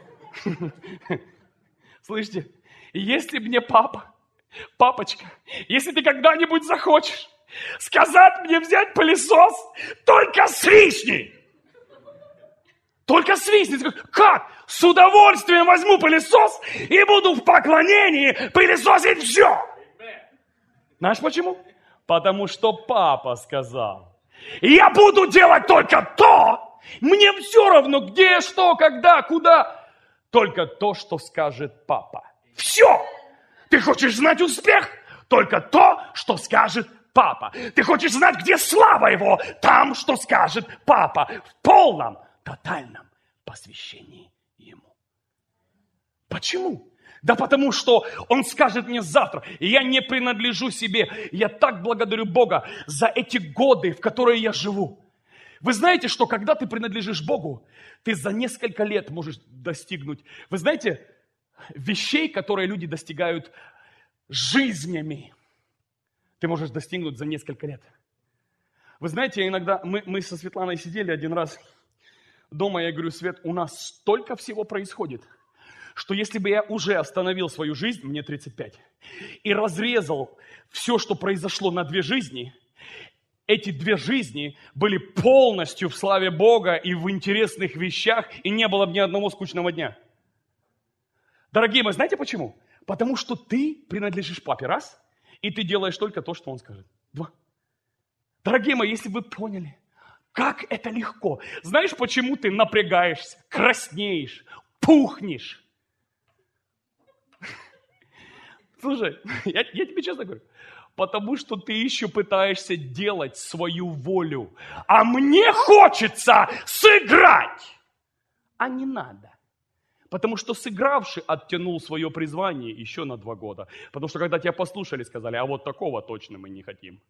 Слышите, если мне папа, папочка, если ты когда-нибудь захочешь сказать мне взять пылесос, только свистни. Только свистни. Как? С удовольствием возьму пылесос и буду в поклонении пылесосить все. Знаешь почему? Потому что папа сказал. Я буду делать только то. Мне все равно, где, что, когда, куда. Только то, что скажет папа. Все. Ты хочешь знать успех? Только то, что скажет папа. Ты хочешь знать, где слава его? Там, что скажет папа. В полном, тотальном посвящении ему. Почему? Да потому что он скажет мне завтра, и я не принадлежу себе. Я так благодарю Бога за эти годы, в которые я живу. Вы знаете, что когда ты принадлежишь Богу, ты за несколько лет можешь достигнуть. Вы знаете, вещей, которые люди достигают жизнями, ты можешь достигнуть за несколько лет. Вы знаете, иногда мы, мы со Светланой сидели один раз дома, я говорю: Свет, у нас столько всего происходит, что если бы я уже остановил свою жизнь, мне тридцать пять, и разрезал все, что произошло на две жизни, эти две жизни были полностью в славе Бога и в интересных вещах, и не было бы ни одного скучного дня. Дорогие мои, знаете почему? Потому что ты принадлежишь папе, раз, и ты делаешь только то, что он скажет. Два. Дорогие мои, если вы поняли, как это легко. Знаешь, почему ты напрягаешься, краснеешь, пухнешь? Слушай, я, я тебе честно говорю, потому что ты еще пытаешься делать свою волю, а мне хочется сыграть, а не надо. Потому что сыгравший оттянул свое призвание еще на два года. Потому что когда тебя послушали, сказали: а вот такого точно мы не хотим.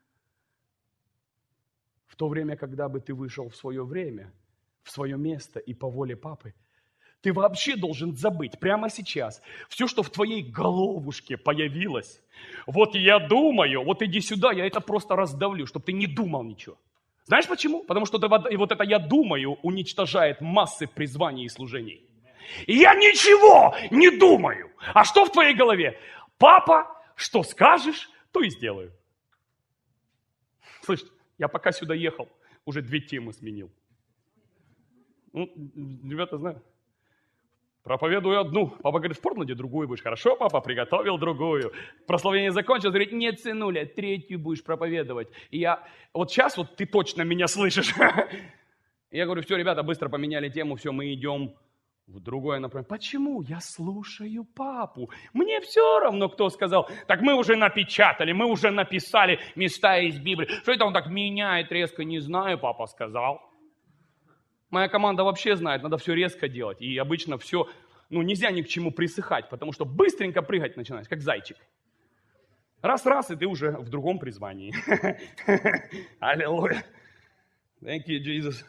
В то время, когда бы ты вышел в свое время, в свое место и по воле папы, ты вообще должен забыть прямо сейчас все, что в твоей головушке появилось. Вот я думаю, вот иди сюда, я это просто раздавлю, чтобы ты не думал ничего. Знаешь почему? Потому что вот это «я думаю» уничтожает массы призваний и служений. И я ничего не думаю. А что в твоей голове? Папа, что скажешь, то и сделаю. Слышь, Я пока сюда ехал, уже две темы сменил. Ну, ребята знают. Проповедую одну. Папа говорит, в Портленде другую будешь. Хорошо, папа, приготовил другую. Прославление закончилось. Говорит, нет, сынуля, третью будешь проповедовать. И я, вот сейчас вот ты точно меня слышишь. Я говорю, все, ребята, быстро поменяли тему, все, мы идем в другое направление. Почему? Я слушаю папу. Мне все равно, кто сказал. Так мы уже напечатали, мы уже написали места из Библии. Что это он так меняет резко? Не знаю, папа сказал. Моя команда вообще знает, надо все резко делать. И обычно все, ну, нельзя ни к чему присыхать, потому что быстренько прыгать начинаешь, как зайчик. Раз-раз, и ты уже в другом призвании. Аллилуйя. Thank you, Jesus.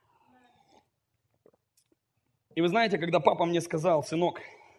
И вы знаете, когда папа мне сказал, сынок,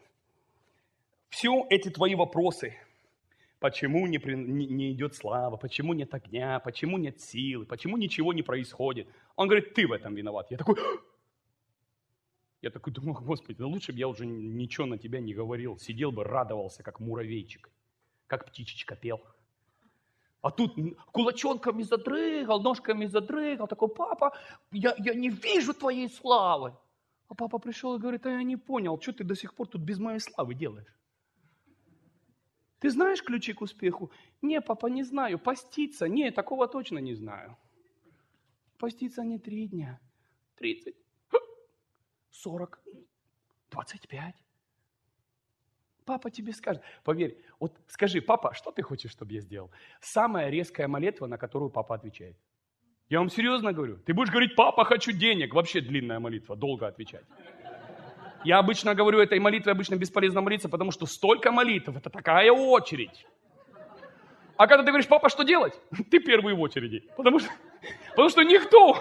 все эти твои вопросы, почему не, при, не, не идет слава, почему нет огня, почему нет силы, почему ничего не происходит. Он говорит, ты в этом виноват. Я такой, я такой думаю, Господи, ну лучше бы я уже ничего на тебя не говорил. Сидел бы, радовался, как муравейчик, как птичечка пел. А тут кулачонками задрыгал, ножками задрыгал. Такой, папа, я, я не вижу твоей славы. А папа пришел и говорит, а я не понял, что ты до сих пор тут без моей славы делаешь? Ты знаешь ключи к успеху? Не, папа, не знаю. Поститься? Не, такого точно не знаю. Поститься не три дня. Тридцать. Сорок. Двадцать пять. Папа тебе скажет. Поверь, вот скажи, папа, что ты хочешь, чтобы я сделал? Самая резкая молитва, на которую папа отвечает. Я вам серьезно говорю. Ты будешь говорить, папа, хочу денег. Вообще длинная молитва, долго отвечать. Я обычно говорю, этой молитвой обычно бесполезно молиться, потому что столько молитв, это такая очередь. А когда ты говоришь, папа, что делать? Ты первый в очереди. Потому что, потому что никто.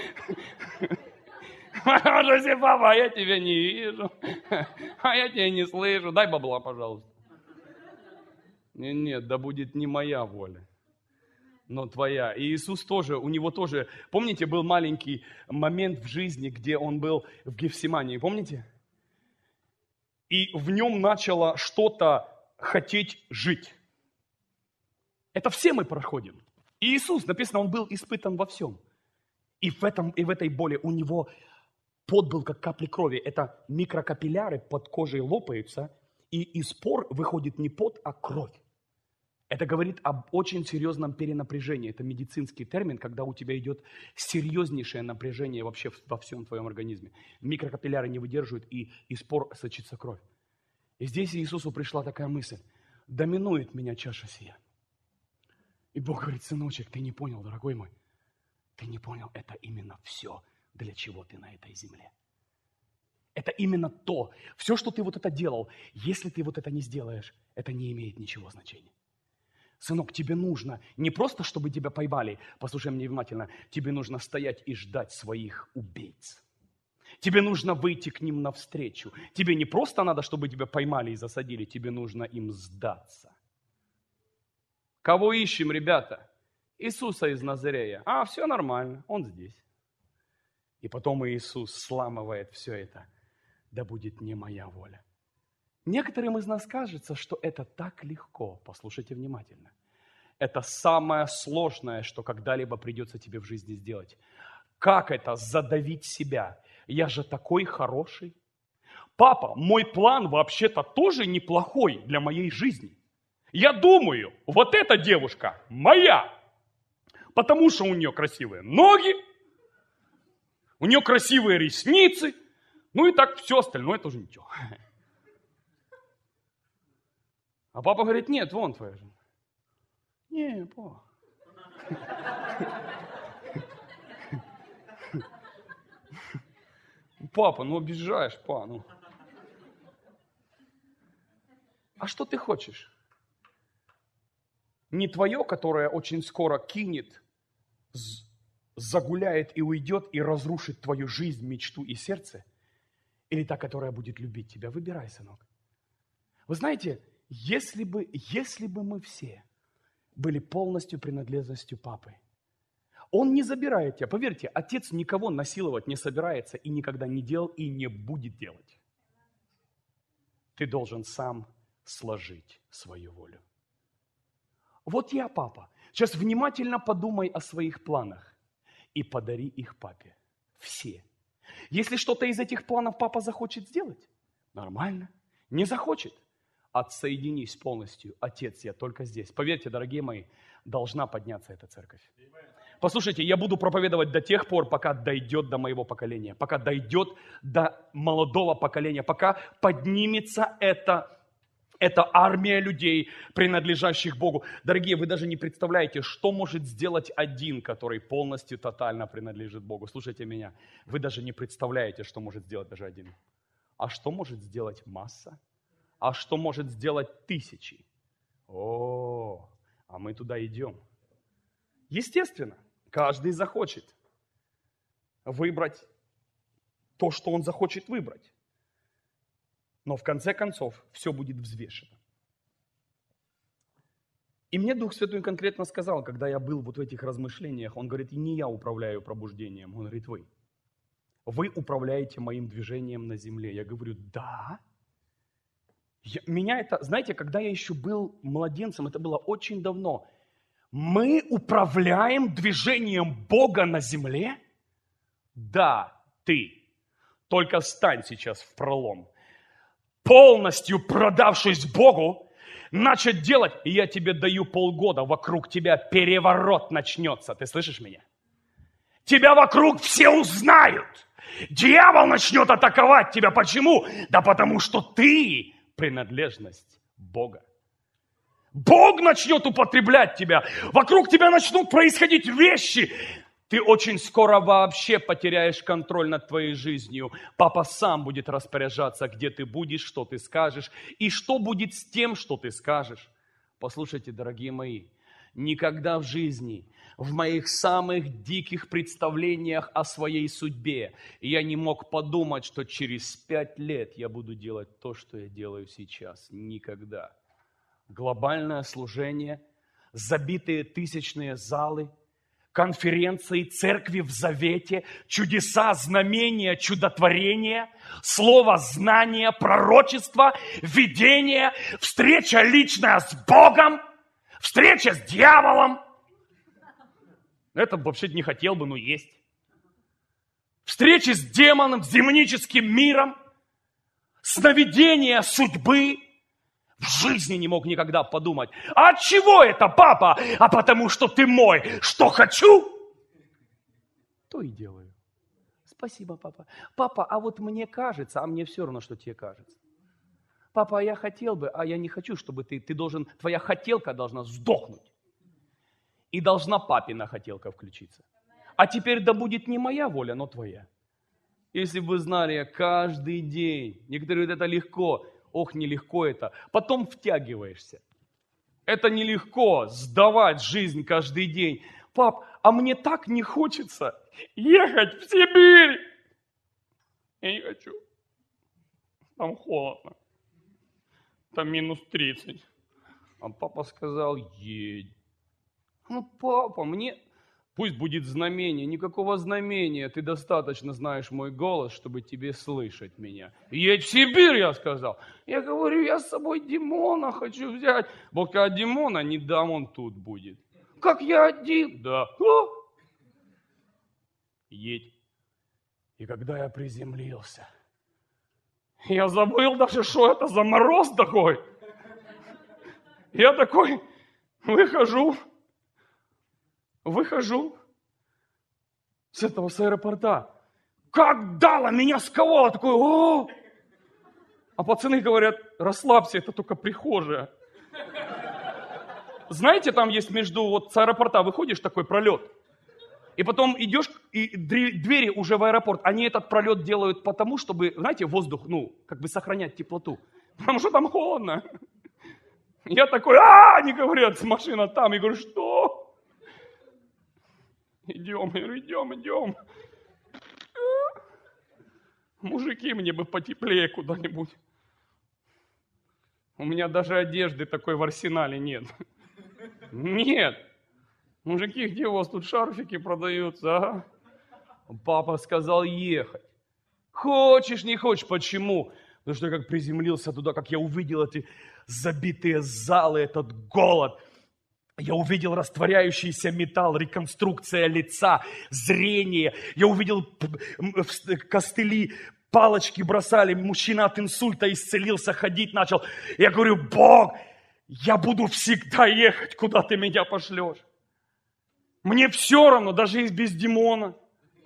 Потому что, папа, я тебя не вижу, а я тебя не слышу. Дай бабла, пожалуйста. Нет, нет, да будет не моя воля, но твоя. И Иисус тоже, у него тоже, помните, был маленький момент в жизни, где он был в Гефсимании, помните? И в нем начало что-то хотеть жить. Это все мы проходим. И Иисус, написано, он был испытан во всем. И в, этом, и в этой боли у него пот был как капли крови. Это микрокапилляры под кожей лопаются, и из пор выходит не пот, а кровь. Это говорит об очень серьезном перенапряжении. Это медицинский термин, когда у тебя идет серьезнейшее напряжение вообще во всем твоем организме. Микрокапилляры не выдерживают, и из пор сочится кровь. И здесь Иисусу пришла такая мысль. Доминует меня чаша сия. И Бог говорит, сыночек, ты не понял, дорогой мой. Ты не понял, это именно все, для чего ты на этой земле. Это именно то. Все, что ты вот это делал, если ты вот это не сделаешь, это не имеет ничего значения. Сынок, тебе нужно не просто, чтобы тебя поймали, послушай меня внимательно, тебе нужно стоять и ждать своих убийц. Тебе нужно выйти к ним навстречу. Тебе не просто надо, чтобы тебя поймали и засадили, тебе нужно им сдаться. Кого ищем, ребята? Иисуса из Назарея. А, все нормально, он здесь. И потом Иисус сламывает все это. Да будет не моя воля. Некоторым из нас кажется, что это так легко. Послушайте внимательно. Это самое сложное, что когда-либо придется тебе в жизни сделать. Как это задавить себя? Я же такой хороший. Папа, мой план вообще-то тоже неплохой для моей жизни. Я думаю, вот эта девушка моя, потому что у нее красивые ноги, у нее красивые ресницы, ну и так все остальное тоже ничего. А папа говорит, нет, вон твоя жена. Не, папа. Папа, ну обижаешь, па, ну. А что ты хочешь? Не твое, которое очень скоро кинет, загуляет и уйдет и разрушит твою жизнь, мечту и сердце? Или та, которая будет любить тебя? Выбирай, сынок. Вы знаете, если бы, если бы мы все были полностью принадлежностью папы, он не забирает тебя. Поверьте, отец никого насиловать не собирается и никогда не делал и не будет делать. Ты должен сам сложить свою волю. Вот я папа. Сейчас внимательно подумай о своих планах и подари их папе. Все. Если что-то из этих планов папа захочет сделать, нормально. Не захочет, отсоединись полностью. Отец, я только здесь. Поверьте, дорогие мои, должна подняться эта церковь. Послушайте, я буду проповедовать до тех пор, пока дойдет до моего поколения, пока дойдет до молодого поколения, пока поднимется эта, эта армия людей, принадлежащих Богу. Дорогие, вы даже не представляете, что может сделать один, который полностью, тотально принадлежит Богу. Слушайте меня, вы даже не представляете, что может сделать даже один. А что может сделать масса? А что может сделать тысячи? О, а мы туда идем. Естественно, каждый захочет выбрать то, что он захочет выбрать. Но в конце концов все будет взвешено. И мне Дух Святой конкретно сказал, когда я был вот в этих размышлениях, он говорит, и не я управляю пробуждением, он говорит, вы. Вы управляете моим движением на земле. Я говорю, да. Я, меня это, знаете, когда я еще был младенцем, это было очень давно. Мы управляем движением Бога на земле? Да, ты. Только встань сейчас в пролом. Полностью продавшись Богу, начать делать, и я тебе даю полгода, вокруг тебя переворот начнется. Ты слышишь меня? Тебя вокруг все узнают. Дьявол начнет атаковать тебя. Почему? Да потому что ты принадлежность Бога. Бог начнет употреблять тебя. Вокруг тебя начнут происходить вещи. Ты очень скоро вообще потеряешь контроль над твоей жизнью. Папа сам будет распоряжаться, где ты будешь, что ты скажешь, и что будет с тем, что ты скажешь. Послушайте, дорогие мои, никогда в жизни, в моих самых диких представлениях о своей судьбе, я не мог подумать, что через пять лет я буду делать то, что я делаю сейчас. Никогда. Глобальное служение, забитые тысячные залы, конференции, церкви в завете, чудеса, знамения, чудотворения, слово, знание, пророчество, видение, встреча личная с Богом, встреча с дьяволом. Это вообще не хотел бы, но есть. Встречи с демоном, с демоническим миром, сновидения судьбы. В жизни не мог никогда подумать, а от чего это, папа? А потому что ты мой. Что хочу, то и делаю. Спасибо, папа. Папа, а вот мне кажется, а мне все равно, что тебе кажется. Папа, а я хотел бы, а я не хочу, чтобы ты, ты должен, твоя хотелка должна сдохнуть. И должна папина хотелка включиться. А теперь да будет не моя воля, но твоя. Если бы вы знали, каждый день, некоторые говорят, это легко. Ох, нелегко это. Потом втягиваешься. Это нелегко, сдавать жизнь каждый день. Пап, а мне так не хочется ехать в Сибирь. Я не хочу. Там холодно. Там минус тридцать. А папа сказал, едь. Ну, папа, мне... Пусть будет знамение. Никакого знамения. Ты достаточно знаешь мой голос, чтобы тебе слышать меня. Едь в Сибирь, я сказал. Я говорю, я с собой Димона хочу взять. Бог сказал, Димона не дам, он тут будет. Как я один? Да. О! Едь. И когда я приземлился, я забыл даже, что это за мороз такой. Я такой выхожу. Выхожу с этого, с аэропорта. Как дало, меня сковало. Такой, о! А пацаны говорят, расслабься, это только прихожая. Знаете, там есть между, вот с аэропорта выходишь, такой пролет. И потом идешь, и двери уже в аэропорт. Они этот пролет делают потому, чтобы, знаете, воздух, ну, как бы сохранять теплоту. Потому что там холодно. Я такой, а, они говорят, машина там. Я говорю, что? Идем, я говорю, идем, идем. Мужики, мне бы потеплее куда-нибудь. У меня даже одежды такой в арсенале нет. Нет. Мужики, где у вас тут шарфики продаются, а? Папа сказал ехать. Хочешь, не хочешь. Почему? Потому что я как приземлился туда, как я увидел эти забитые залы, этот голод. Я увидел растворяющийся металл, реконструкция лица, зрение. Я увидел костыли, палочки бросали. Мужчина от инсульта исцелился, ходить начал. Я говорю: Бог, я буду всегда ехать, куда ты меня пошлешь. Мне все равно, даже и без Димона.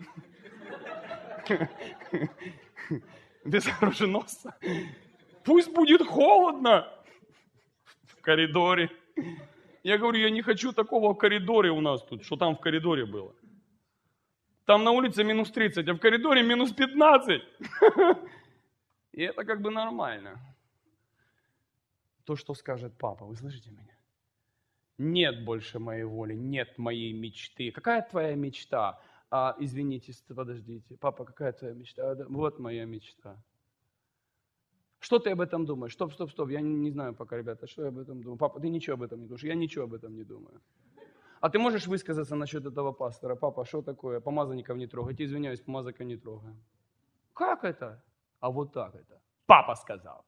Без оруженосца. Пусть будет холодно в коридоре. Я говорю: я не хочу такого в коридоре у нас тут, что там в коридоре было. Там на улице минус тридцать, а в коридоре минус пятнадцать. И это как бы нормально. То, что скажет папа, вы слышите меня? Нет больше моей воли, нет моей мечты. Какая твоя мечта? А, извините, подождите. Папа, какая твоя мечта? Вот моя мечта. Что ты об этом думаешь? Стоп, стоп, стоп. Я не, не знаю пока, ребята, что я об этом думаю. Папа, ты ничего об этом не думаешь? Я ничего об этом не думаю. А ты можешь высказаться насчет этого пастора? Папа, что такое? Помазанников не трогайте. Извиняюсь, помазанников не трогаем. Как это? А вот так это. Папа сказал.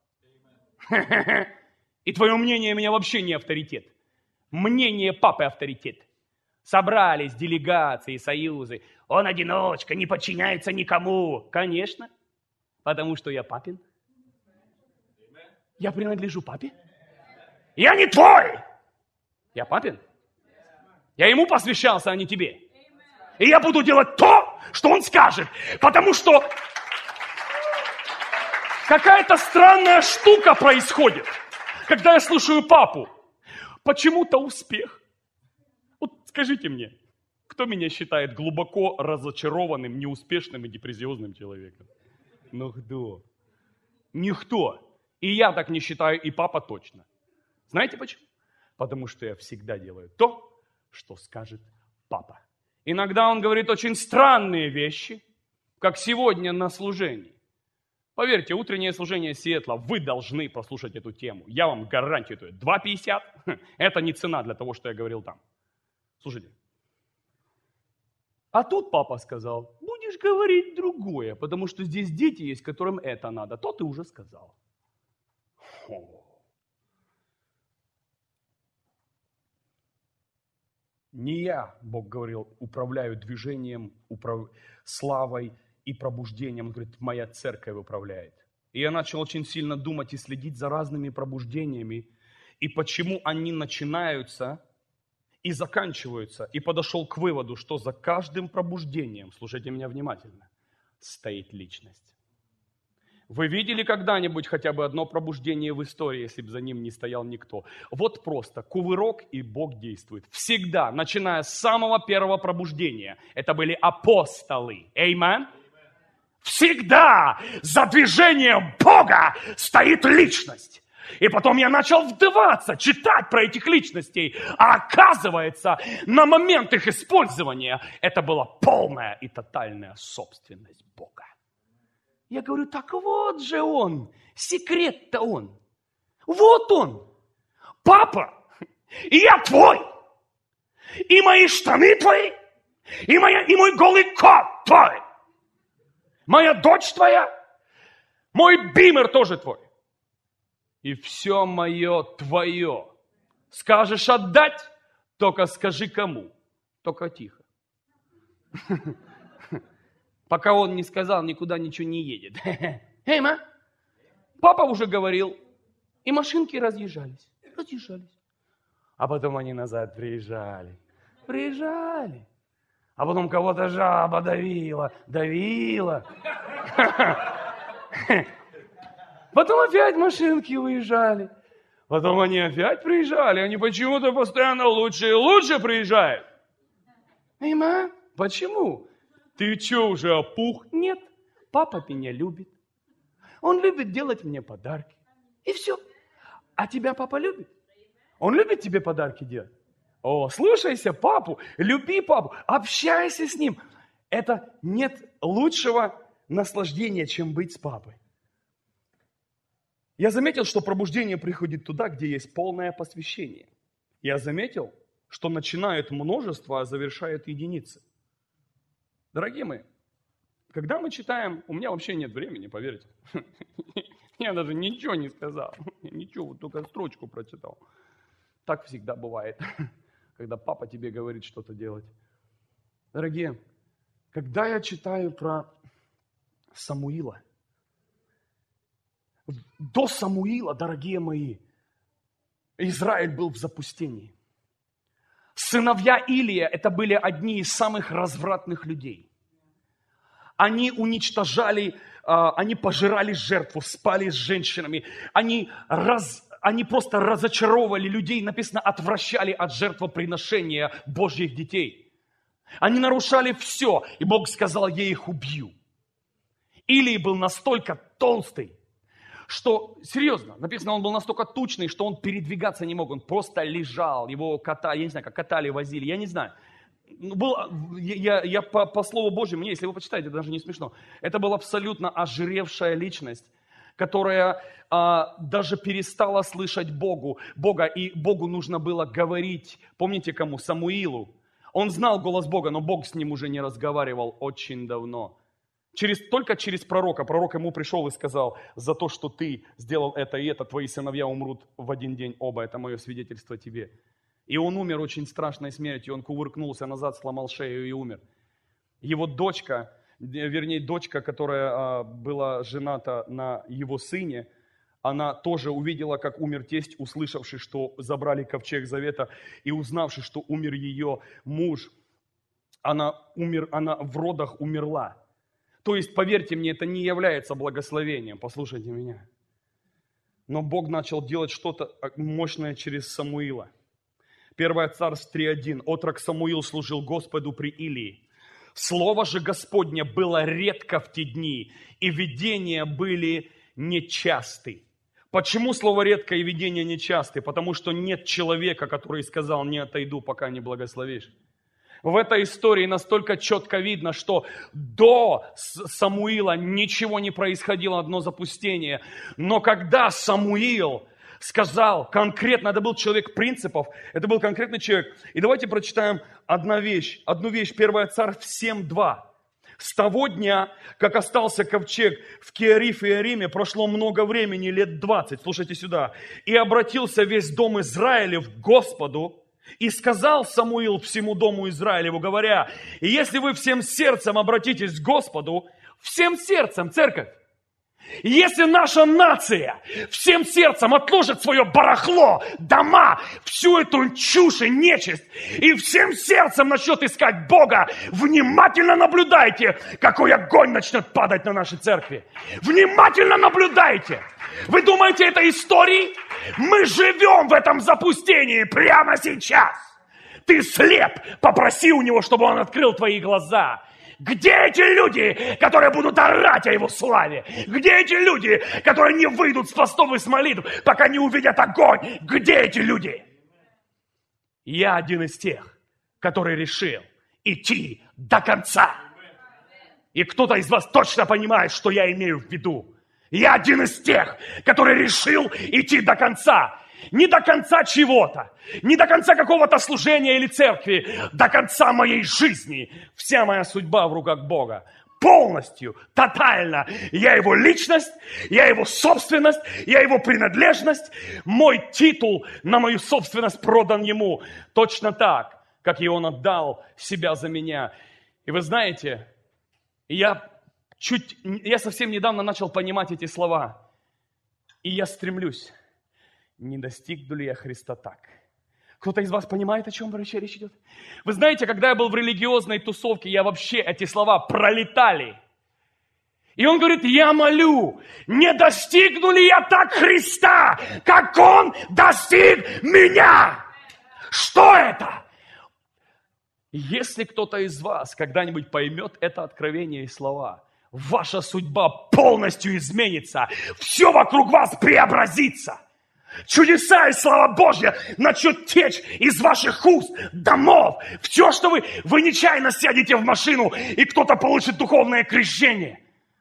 И твое мнение меня вообще не авторитет. Мнение папы авторитет. Собрались делегации, союзы. Он одиночка, не подчиняется никому. Конечно, потому что я папин. Я принадлежу папе. Я не твой. Я папин. Я ему посвящался, а не тебе. И я буду делать то, что он скажет. Потому что какая-то странная штука происходит, когда я слушаю папу. Почему-то успех. Вот скажите мне, кто меня считает глубоко разочарованным, неуспешным и депрессиозным человеком? Ну кто? Никто. И я так не считаю, и папа точно. Знаете почему? Потому что я всегда делаю то, что скажет папа. Иногда он говорит очень странные вещи, как сегодня на служении. Поверьте, утреннее служение Сиэтла, вы должны послушать эту тему. Я вам гарантию даю. два пятьдесят – это не цена для того, что я говорил там. Слушайте. А тут папа сказал: будешь говорить другое, потому что здесь дети есть, которым это надо. То ты уже сказал. О. Не я, Бог говорил, управляю движением, управ... славой и пробуждением. Он говорит, моя церковь управляет. И я начал очень сильно думать и следить за разными пробуждениями, и почему они начинаются и заканчиваются. И подошел к выводу, что за каждым пробуждением, слушайте меня внимательно, стоит личность. Вы видели когда-нибудь хотя бы одно пробуждение в истории, если бы за ним не стоял никто? Вот просто кувырок, и Бог действует. Всегда, начиная с самого первого пробуждения, это были апостолы. Аминь. Всегда за движением Бога стоит личность. И потом я начал вдаваться, читать про этих личностей. А оказывается, на момент их использования это была полная и тотальная собственность Бога. Я говорю, так вот же он, секрет-то он. Вот он, папа, и я твой. И мои штаны твои, и, моя, и мой голый кот твой. Моя дочь твоя, мой бимер тоже твой. И все мое твое. Скажешь отдать, только скажи кому. Только тихо. Пока он не сказал, никуда ничего не едет. Эй, ма, папа уже говорил. И машинки разъезжались. Разъезжались. А потом они назад приезжали. Приезжали. А потом кого-то жаба давила. Давила. Потом опять машинки уезжали. Потом они опять приезжали. Они почему-то постоянно лучше и лучше приезжают. Эй, ма, почему? Ты что, уже опух? Нет, папа меня любит. Он любит делать мне подарки. И все. А тебя папа любит? Он любит тебе подарки делать? О, слушайся папу, люби папу, общайся с ним. Это нет лучшего наслаждения, чем быть с папой. Я заметил, что пробуждение приходит туда, где есть полное посвящение. Я заметил, что начинает множество, а завершает единицы. Дорогие мои, когда мы читаем, у меня вообще нет времени, поверьте. Я даже ничего не сказал. Ничего, вот только строчку прочитал. Так всегда бывает. когда папа тебе говорит что-то делать. Дорогие, когда я читаю про Самуила, до Самуила, дорогие мои, Израиль был в запустении. Сыновья Илия – это были одни из самых развратных людей. Они уничтожали, они пожирали жертву, спали с женщинами. Они, раз, они просто разочаровывали людей, написано, отвращали от жертвоприношения Божьих детей. Они нарушали все, и Бог сказал, я их убью. Илий был настолько толстый, что, серьезно, написано, он был настолько тучный, что он передвигаться не мог, он просто лежал, его катали, я не знаю, как катали, возили, я не знаю. Был, я я по, по Слову Божьему, если вы почитаете, это даже не смешно, это была абсолютно ожиревшая личность, которая а, даже перестала слышать Богу, Бога, и Богу нужно было говорить, помните кому? Самуилу. Он знал голос Бога, но Бог с ним уже не разговаривал очень давно. Через, только через пророка. Пророк ему пришел и сказал, за то, что ты сделал это и это, твои сыновья умрут в один день оба. Это мое свидетельство тебе. И он умер очень страшной смертью. Он кувыркнулся назад, сломал шею и умер. Его дочка, вернее, дочка, которая а, была жената на его сыне, она тоже увидела, как умер тесть, услышавший, что забрали ковчег завета, и узнавший, что умер ее муж. Она, умер, она в родах умерла. То есть, поверьте мне, это не является благословением, послушайте меня. Но Бог начал делать что-то мощное через Самуила. Первое Царств три один. Отрок Самуил служил Господу при Илии. Слово же Господне было редко в те дни, и видения были нечасты. Почему слово редко и видения нечасты? Потому что нет человека, который сказал, не отойду, пока не благословишь. В этой истории настолько четко видно, что до Самуила ничего не происходило, одно запустение. Но когда Самуил сказал конкретно, это был человек принципов, это был конкретный человек. И давайте прочитаем одну вещь, одну вещь, первое Царств семь два. С того дня, как остался ковчег в Киариф и Иериме, прошло много времени, лет двадцать, слушайте сюда. И обратился весь дом Израилев к Господу, и сказал Самуил всему дому Израилеву, говоря, и если вы всем сердцем обратитесь к Господу, всем сердцем, церковь, если наша нация всем сердцем отложит свое барахло, дома, всю эту чушь и нечисть, и всем сердцем начнет искать Бога, внимательно наблюдайте, какой огонь начнет падать на нашей церкви. Внимательно наблюдайте. Вы думаете, это истории? Мы живем в этом запустении прямо сейчас. Ты слеп, попроси у него, чтобы он открыл твои глаза. Где эти люди, которые будут орать о его славе? Где эти люди, которые не выйдут с постов и с молитв, пока не увидят огонь? Где эти люди? Я один из тех, который решил идти до конца. И кто-то из вас точно понимает, что я имею в виду. Я один из тех, который решил идти до конца. Не до конца чего-то, не до конца какого-то служения или церкви, до конца моей жизни. Вся моя судьба в руках Бога. Полностью, тотально. Я его личность, я его собственность, я его принадлежность. Мой титул на мою собственность продан ему. Точно так, как и он отдал себя за меня. И вы знаете, я, чуть, я совсем недавно начал понимать эти слова. И я стремлюсь. Не достигну ли я Христа так? Кто-то из вас понимает, о чем вообще речь идет? Вы знаете, когда я был в религиозной тусовке, я вообще эти слова пролетали. И он говорит, я молю, не достигну ли я так Христа, как Он достиг меня? Что это? Если кто-то из вас когда-нибудь поймет это откровение и слова, ваша судьба полностью изменится, все вокруг вас преобразится. Чудеса и слава Божья начнут течь из ваших уст, домов. Все, что вы, вы нечаянно сядете в машину, и кто-то получит духовное крещение.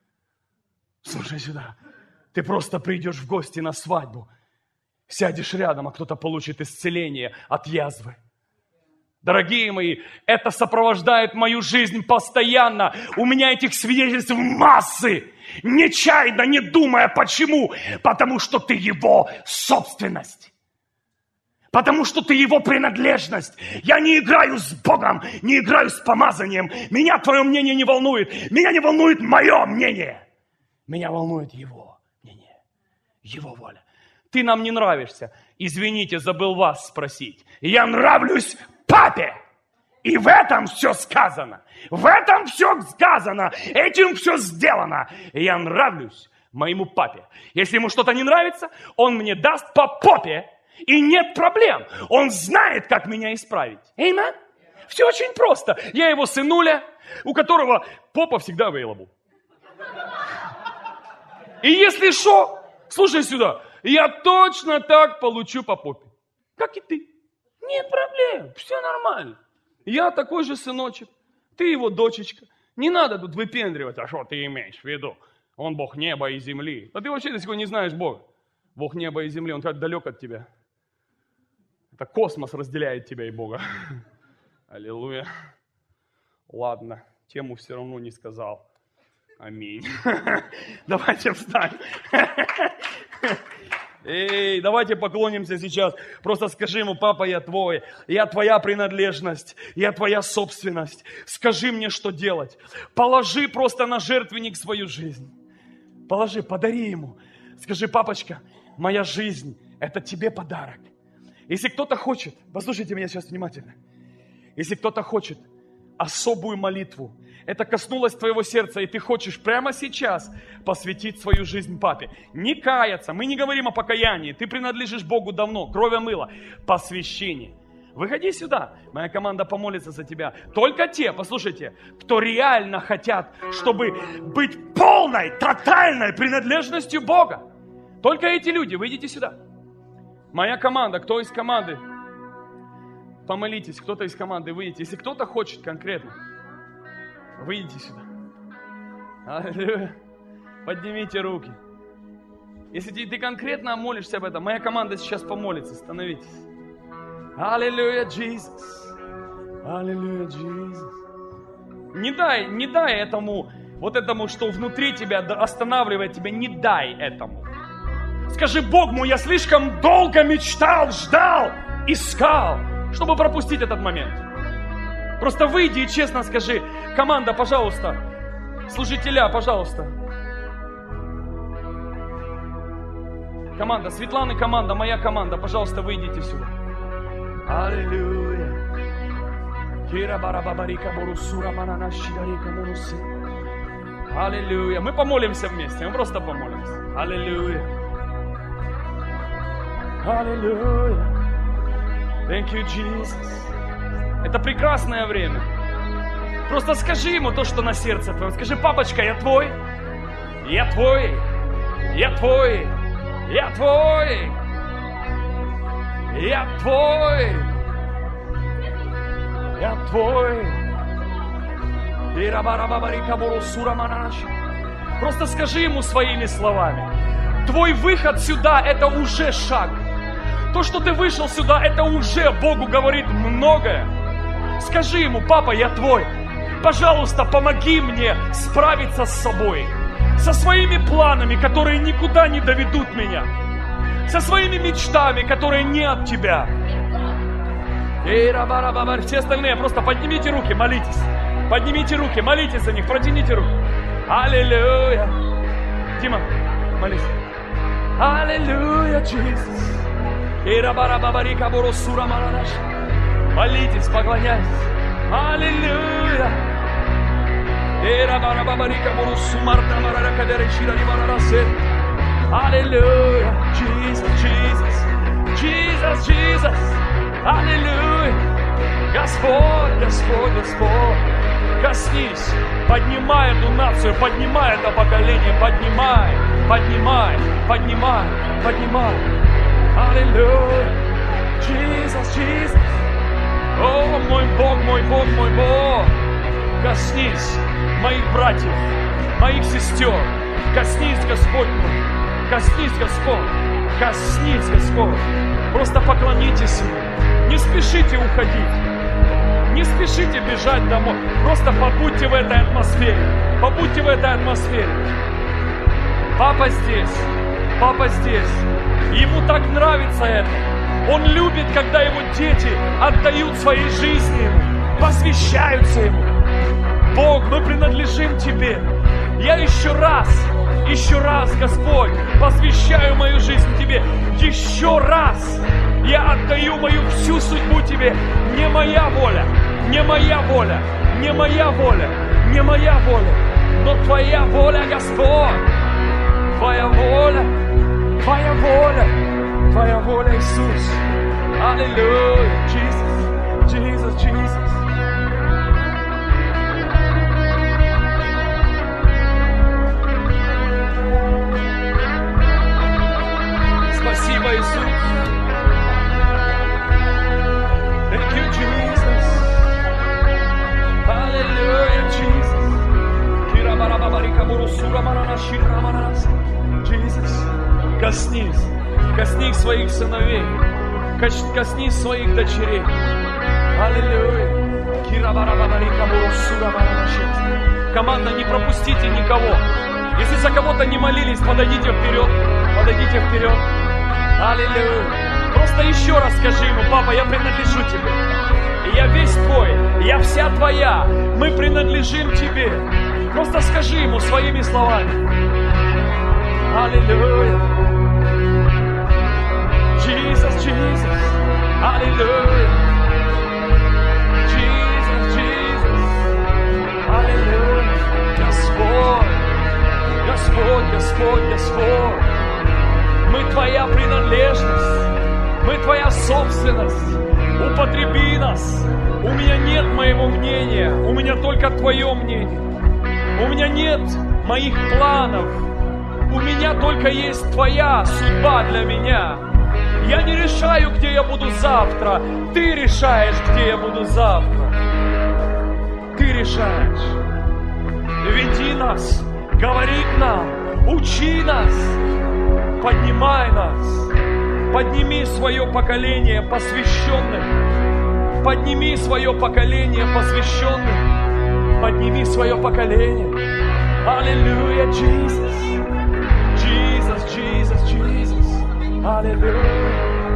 Слушай сюда, ты просто придешь в гости на свадьбу, сядешь рядом, а кто-то получит исцеление от язвы. Дорогие мои, это сопровождает мою жизнь постоянно. У меня этих свидетельств массы. Нечаянно, не думая, почему? Потому что ты его собственность. Потому что ты его принадлежность. Я не играю с Богом, не играю с помазанием. Меня твое мнение не волнует. Меня не волнует мое мнение. Меня волнует его мнение, его воля. Ты нам не нравишься. Извините, забыл вас спросить. Я нравлюсь папе. И в этом все сказано. В этом все сказано. Этим все сделано. И я нравлюсь моему папе. Если ему что-то не нравится, он мне даст по попе. И нет проблем. Он знает, как меня исправить. Аминь. Все очень просто. Я его сынуля, у которого попа всегда available. И если что, слушай сюда, я точно так получу по попе. Как и ты. Нет проблем. Все нормально. Я такой же сыночек. Ты его дочечка. Не надо тут выпендривать. А что ты имеешь в виду? Он Бог неба и земли. А ты вообще до сих пор не знаешь Бога. Бог неба и земли. Он так далек от тебя. Это космос разделяет тебя и Бога. Аллилуйя. Ладно, тему все равно не сказал. Аминь. Давайте встанем. Эй, давайте поклонимся сейчас. Просто скажи ему: папа, я твой, я твоя принадлежность, я твоя собственность. Скажи мне, что делать. Положи просто на жертвенник свою жизнь. Положи, подари ему. Скажи: папочка, моя жизнь – это тебе подарок. Если кто-то хочет, послушайте меня сейчас внимательно. Если кто-то хочет особую молитву, это коснулось твоего сердца, и ты хочешь прямо сейчас посвятить свою жизнь папе. Не каяться, мы не говорим о покаянии, ты принадлежишь Богу давно, кровь омыла. Посвящение. Выходи сюда, моя команда помолится за тебя. Только те, послушайте, кто реально хотят, чтобы быть полной, тотальной принадлежностью Бога. Только эти люди, выйдите сюда. Моя команда, кто из команды? Помолитесь, кто-то из команды, выйдите. Если кто-то хочет конкретно, выйдите сюда. Аллилуйя. Поднимите руки. Если ты, ты конкретно молишься об этом, моя команда сейчас помолится. Становитесь. Аллилуйя, Иисус. Аллилуйя, Иисус. Не дай, не дай этому, вот этому, что внутри тебя останавливает тебя, не дай этому. Скажи: Бог мой, я слишком долго мечтал, ждал, искал, чтобы пропустить этот момент. Просто выйди и честно скажи: команда, пожалуйста, служителя, пожалуйста. Команда, Светланы команда, моя команда, пожалуйста, выйдите сюда. Аллилуйя. Аллилуйя. Мы помолимся вместе, мы просто помолимся. Аллилуйя. Аллилуйя. Thank you, Jesus. Это прекрасное время. Просто скажи ему то, что на сердце твоем. Скажи: папочка, я твой, я твой, я твой, я твой, я твой, я твой. Просто скажи ему своими словами. Твой выход сюда – это уже шаг. То, что ты вышел сюда, это уже Богу говорит многое. Скажи ему: папа, я твой. Пожалуйста, помоги мне справиться с собой. Со своими планами, которые никуда не доведут меня. Со своими мечтами, которые не от тебя. Все остальные просто поднимите руки, молитесь. Поднимите руки, молитесь за них, протяните руки. Аллилуйя. Дима, молись. Аллилуйя, Иисус. Молитесь, поклоняйтесь. Аллилуйя. Аллилуйя. Jesus, Jesus. Jesus, Jesus. Аллилуйя. Господь, Господь, Господь. Коснись. Поднимай эту нацию, поднимай это поколение. Поднимай, поднимай, поднимай, поднимай. Аллилуйя. Jesus, Jesus. О, мой Бог, мой Бог, мой Бог. Коснись моих братьев, моих сестер. Коснись, Господь мой. Коснись, Господь. Коснись, Господь. Просто поклонитесь Ему. Не спешите уходить. Не спешите бежать домой. Просто побудьте в этой атмосфере. Побудьте в этой атмосфере. Папа здесь. Папа здесь. Ему так нравится это. Он любит, когда Его дети отдают свои жизни Ему, посвящаются Ему. Бог, мы принадлежим Тебе. Я еще раз, еще раз, Господь, посвящаю мою жизнь Тебе. Еще раз я отдаю мою всю судьбу Тебе. Не моя воля, не моя воля, не моя воля, не моя воля, но Твоя воля, Господь. Твоя воля, Твоя воля, Твоя воля, Иисус. Аллилуйя, Jesus, Jesus, Jesus. Спасибо, Иисус. Thank you, Jesus. Hallelujah, Jesus. Jesus, коснись, коснись своих сыновей, коснись своих дочерей. Аллилуйя. Команда, не пропустите никого. Если за кого-то не молились, подойдите вперед, подойдите вперед. Аллилуйя. Просто еще раз скажи ему: папа, я принадлежу тебе. И я весь твой, я вся твоя. Мы принадлежим тебе. Просто скажи ему своими словами. Аллилуйя. Jesus, Jesus. Аллилуйя. Jesus, Jesus. Аллилуйя. Господь, Господь, Господь, Господь. Мы Твоя принадлежность, мы Твоя собственность. Употреби нас. У меня нет моего мнения, у меня только Твое мнение. У меня нет моих планов, у меня только есть Твоя судьба для меня. Я не решаю, где я буду завтра, Ты решаешь, где я буду завтра. Ты решаешь. Веди нас, говори к нам, учи нас. Поднимай нас. Подними свое поколение посвященных. Подними свое поколение посвященных. Подними свое поколение. Аллилуйя, Jesus. Jesus, Jesus, Jesus. Аллилуйя.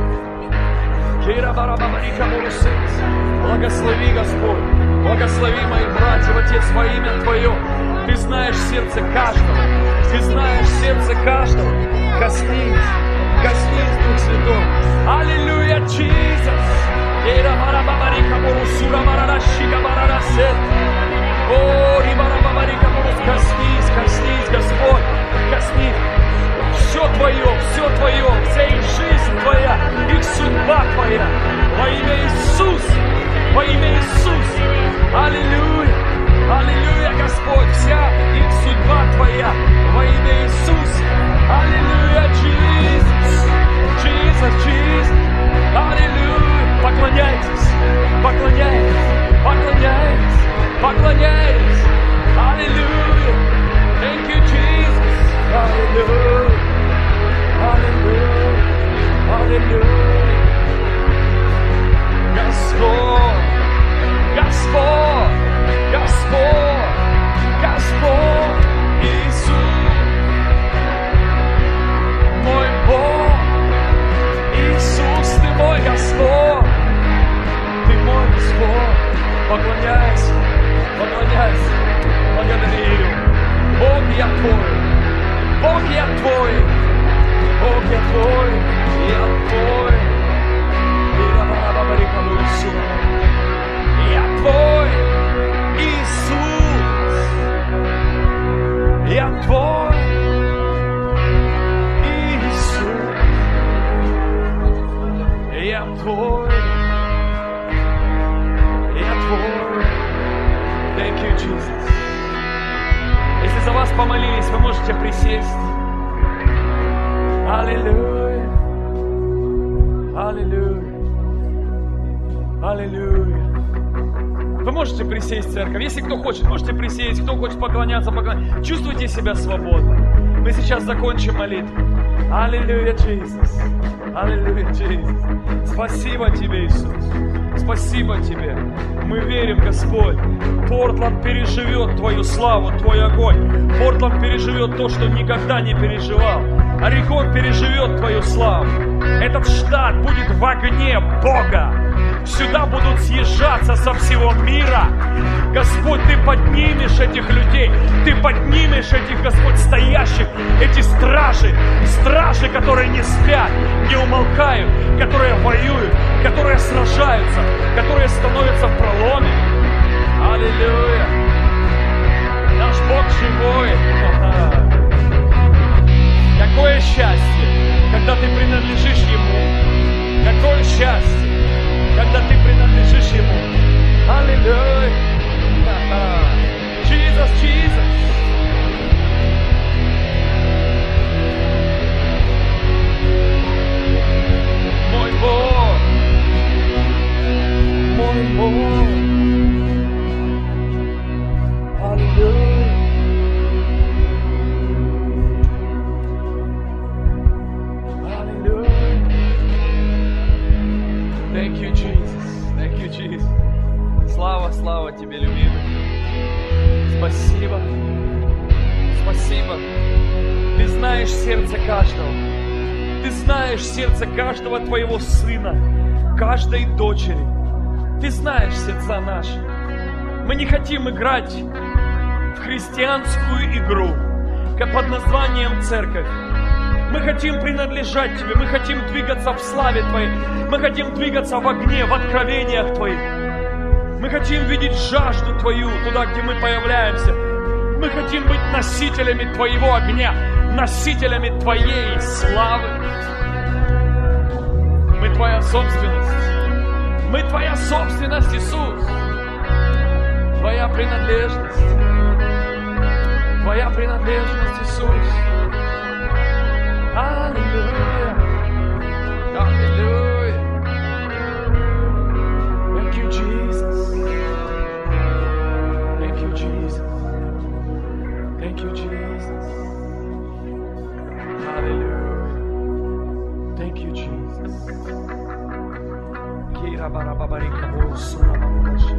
Благослови, Господь. Благослови моих братьев, Отец, во имя Твое. Ты знаешь сердце каждого. Ты знаешь сердце каждого. Коснись, коснись, Дух Святой. Аллилуйя, Jesus. О, коснись, коснись, Господь, коснись. Все Твое, все Твое, вся их жизнь Твоя, их судьба Твоя. Во имя Иисуса, во имя Иисуса. Аллилуйя, аллилуйя, Господь, вся их судьба Твоя. Во имя Иисуса. Аллилуйя, Jesus, Jesus, Jesus. Аллилуйя. Поклоняйтесь, поклоняйтесь, поклоняйтесь, поклоняйтесь. Аллилуйя. Thank you, Jesus. Аллилуйя. Аллилуйя. Аллилуйя. Господь, Господь, Господь, Господь Иисус, мой Бог. Иисус, Ты мой Господь, Ты мой Господь. Поклоняйся, поклоняйся, благодари Его. Бог, я Твой, Бог, я Твой, Бог, я Твой, я Твой. Я Твой, Иисус, я Твой, Иисус, я Твой, я Твой. Thank you, Jesus. Если за вас помолились, вы можете присесть. Аллилуйя, аллилуйя, аллилуйя. Вы можете присесть, церковь. Если кто хочет, можете присесть. Кто хочет поклоняться, поклоняться. Чувствуйте себя свободно. Мы сейчас закончим молитву. Аллилуйя, Иисус. Аллилуйя, Иисус. Спасибо Тебе, Иисус. Спасибо Тебе. Мы верим, Господь. Портланд переживет Твою славу, Твой огонь. Портланд переживет то, что никогда не переживал. Орегон переживет Твою славу. Этот штат будет в огне Бога. Сюда будут съезжаться со всего мира. Господь, Ты поднимешь этих людей. Ты поднимешь этих, Господь, стоящих, эти стражи. Стражи, которые не спят, не умолкают, которые воюют, которые сражаются, которые становятся в проломе. Аллилуйя! Наш Бог живой! Какое счастье, когда ты принадлежишь Ему! Какое счастье, когда ты принадлежишь Ему! Аллилуйя! Jesus, Jesus! Мой Бог! Мой Бог! Аллилуйя! Thank you, Jesus. Thank you, Jesus. Слава, слава Тебе, любимый. Спасибо. Спасибо. Ты знаешь сердце каждого. Ты знаешь сердце каждого Твоего сына, каждой дочери. Ты знаешь сердца наши. Мы не хотим играть в христианскую игру, как под названием церковь. Мы хотим принадлежать Тебе, мы хотим двигаться в славе Твоей, мы хотим двигаться в огне, в откровениях Твоих. Мы хотим видеть жажду Твою туда, где мы появляемся. Мы хотим быть носителями Твоего огня, носителями Твоей славы. Мы Твоя собственность. Мы Твоя собственность, Иисус. Твоя принадлежность. Твоя принадлежность, Иисус. Аллилуйя. Аллилуйя. Thank you, Jesus. Thank you, Jesus. Thank you, Jesus. Hallelujah. Thank you, Jesus. Kira barababarika bolsuna babashi.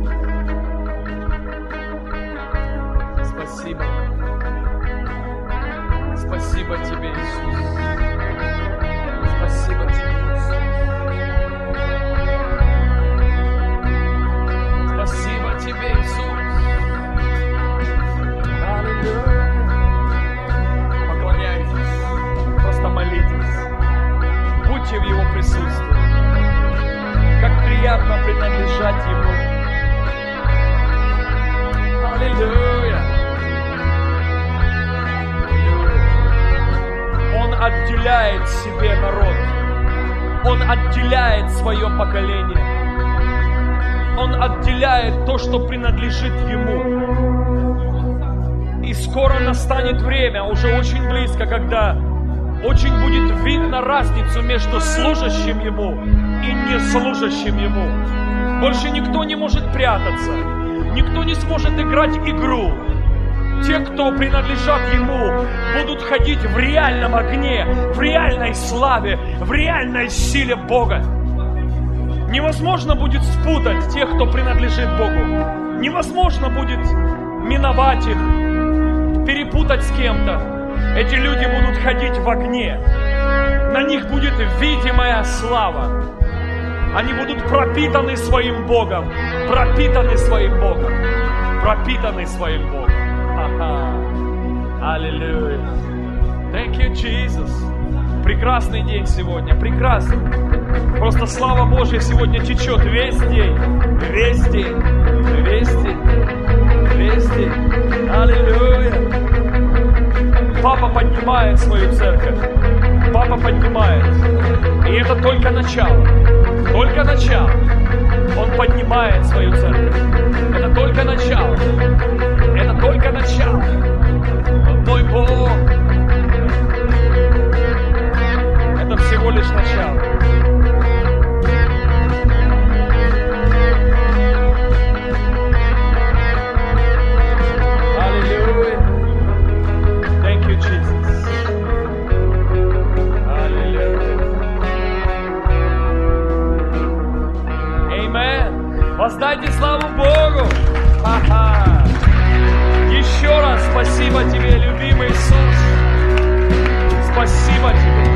Спасибо. Спасибо Тебе, Иисус. Спасибо Тебе, Иисус. Спасибо Тебе, Иисус. Аллилуйя. Поклоняйтесь, просто молитесь. Будьте в Его присутствии. Как приятно принадлежать Ему. Аллилуйя. Он отделяет себе народ. Он отделяет свое поколение. Он отделяет то, что принадлежит Ему. И скоро настанет время, уже очень близко, когда очень будет видно разницу между служащим Ему и неслужащим Ему. Больше никто не может прятаться. Никто не сможет играть игру. Те, кто принадлежат Ему, будут ходить в реальном огне, в реальной славе, в реальной силе Бога. Невозможно будет спутать тех, кто принадлежит Богу. Невозможно будет миновать их, перепутать с кем-то. Эти люди будут ходить в огне. На них будет видимая слава. Они будут пропитаны своим Богом, пропитаны своим Богом, пропитаны своим Богом. Аллилуйя. Thank you, Jesus. Прекрасный день сегодня, прекрасный. Просто слава Божья сегодня течет весь день, весь день, весь день, весь день. Аллилуйя. Папа поднимает свою церковь. Папа поднимает. И это только начало. Только начало. Он поднимает свою церковь. Это только начало. Это только начало. Мой Бог. Это всего лишь начало. Аллилуйя. Thank you, Jesus. Аллилуйя. Amen. Воздайте славу Богу. Ха-ха. Еще раз спасибо Тебе, любимый Иисус. Спасибо Тебе.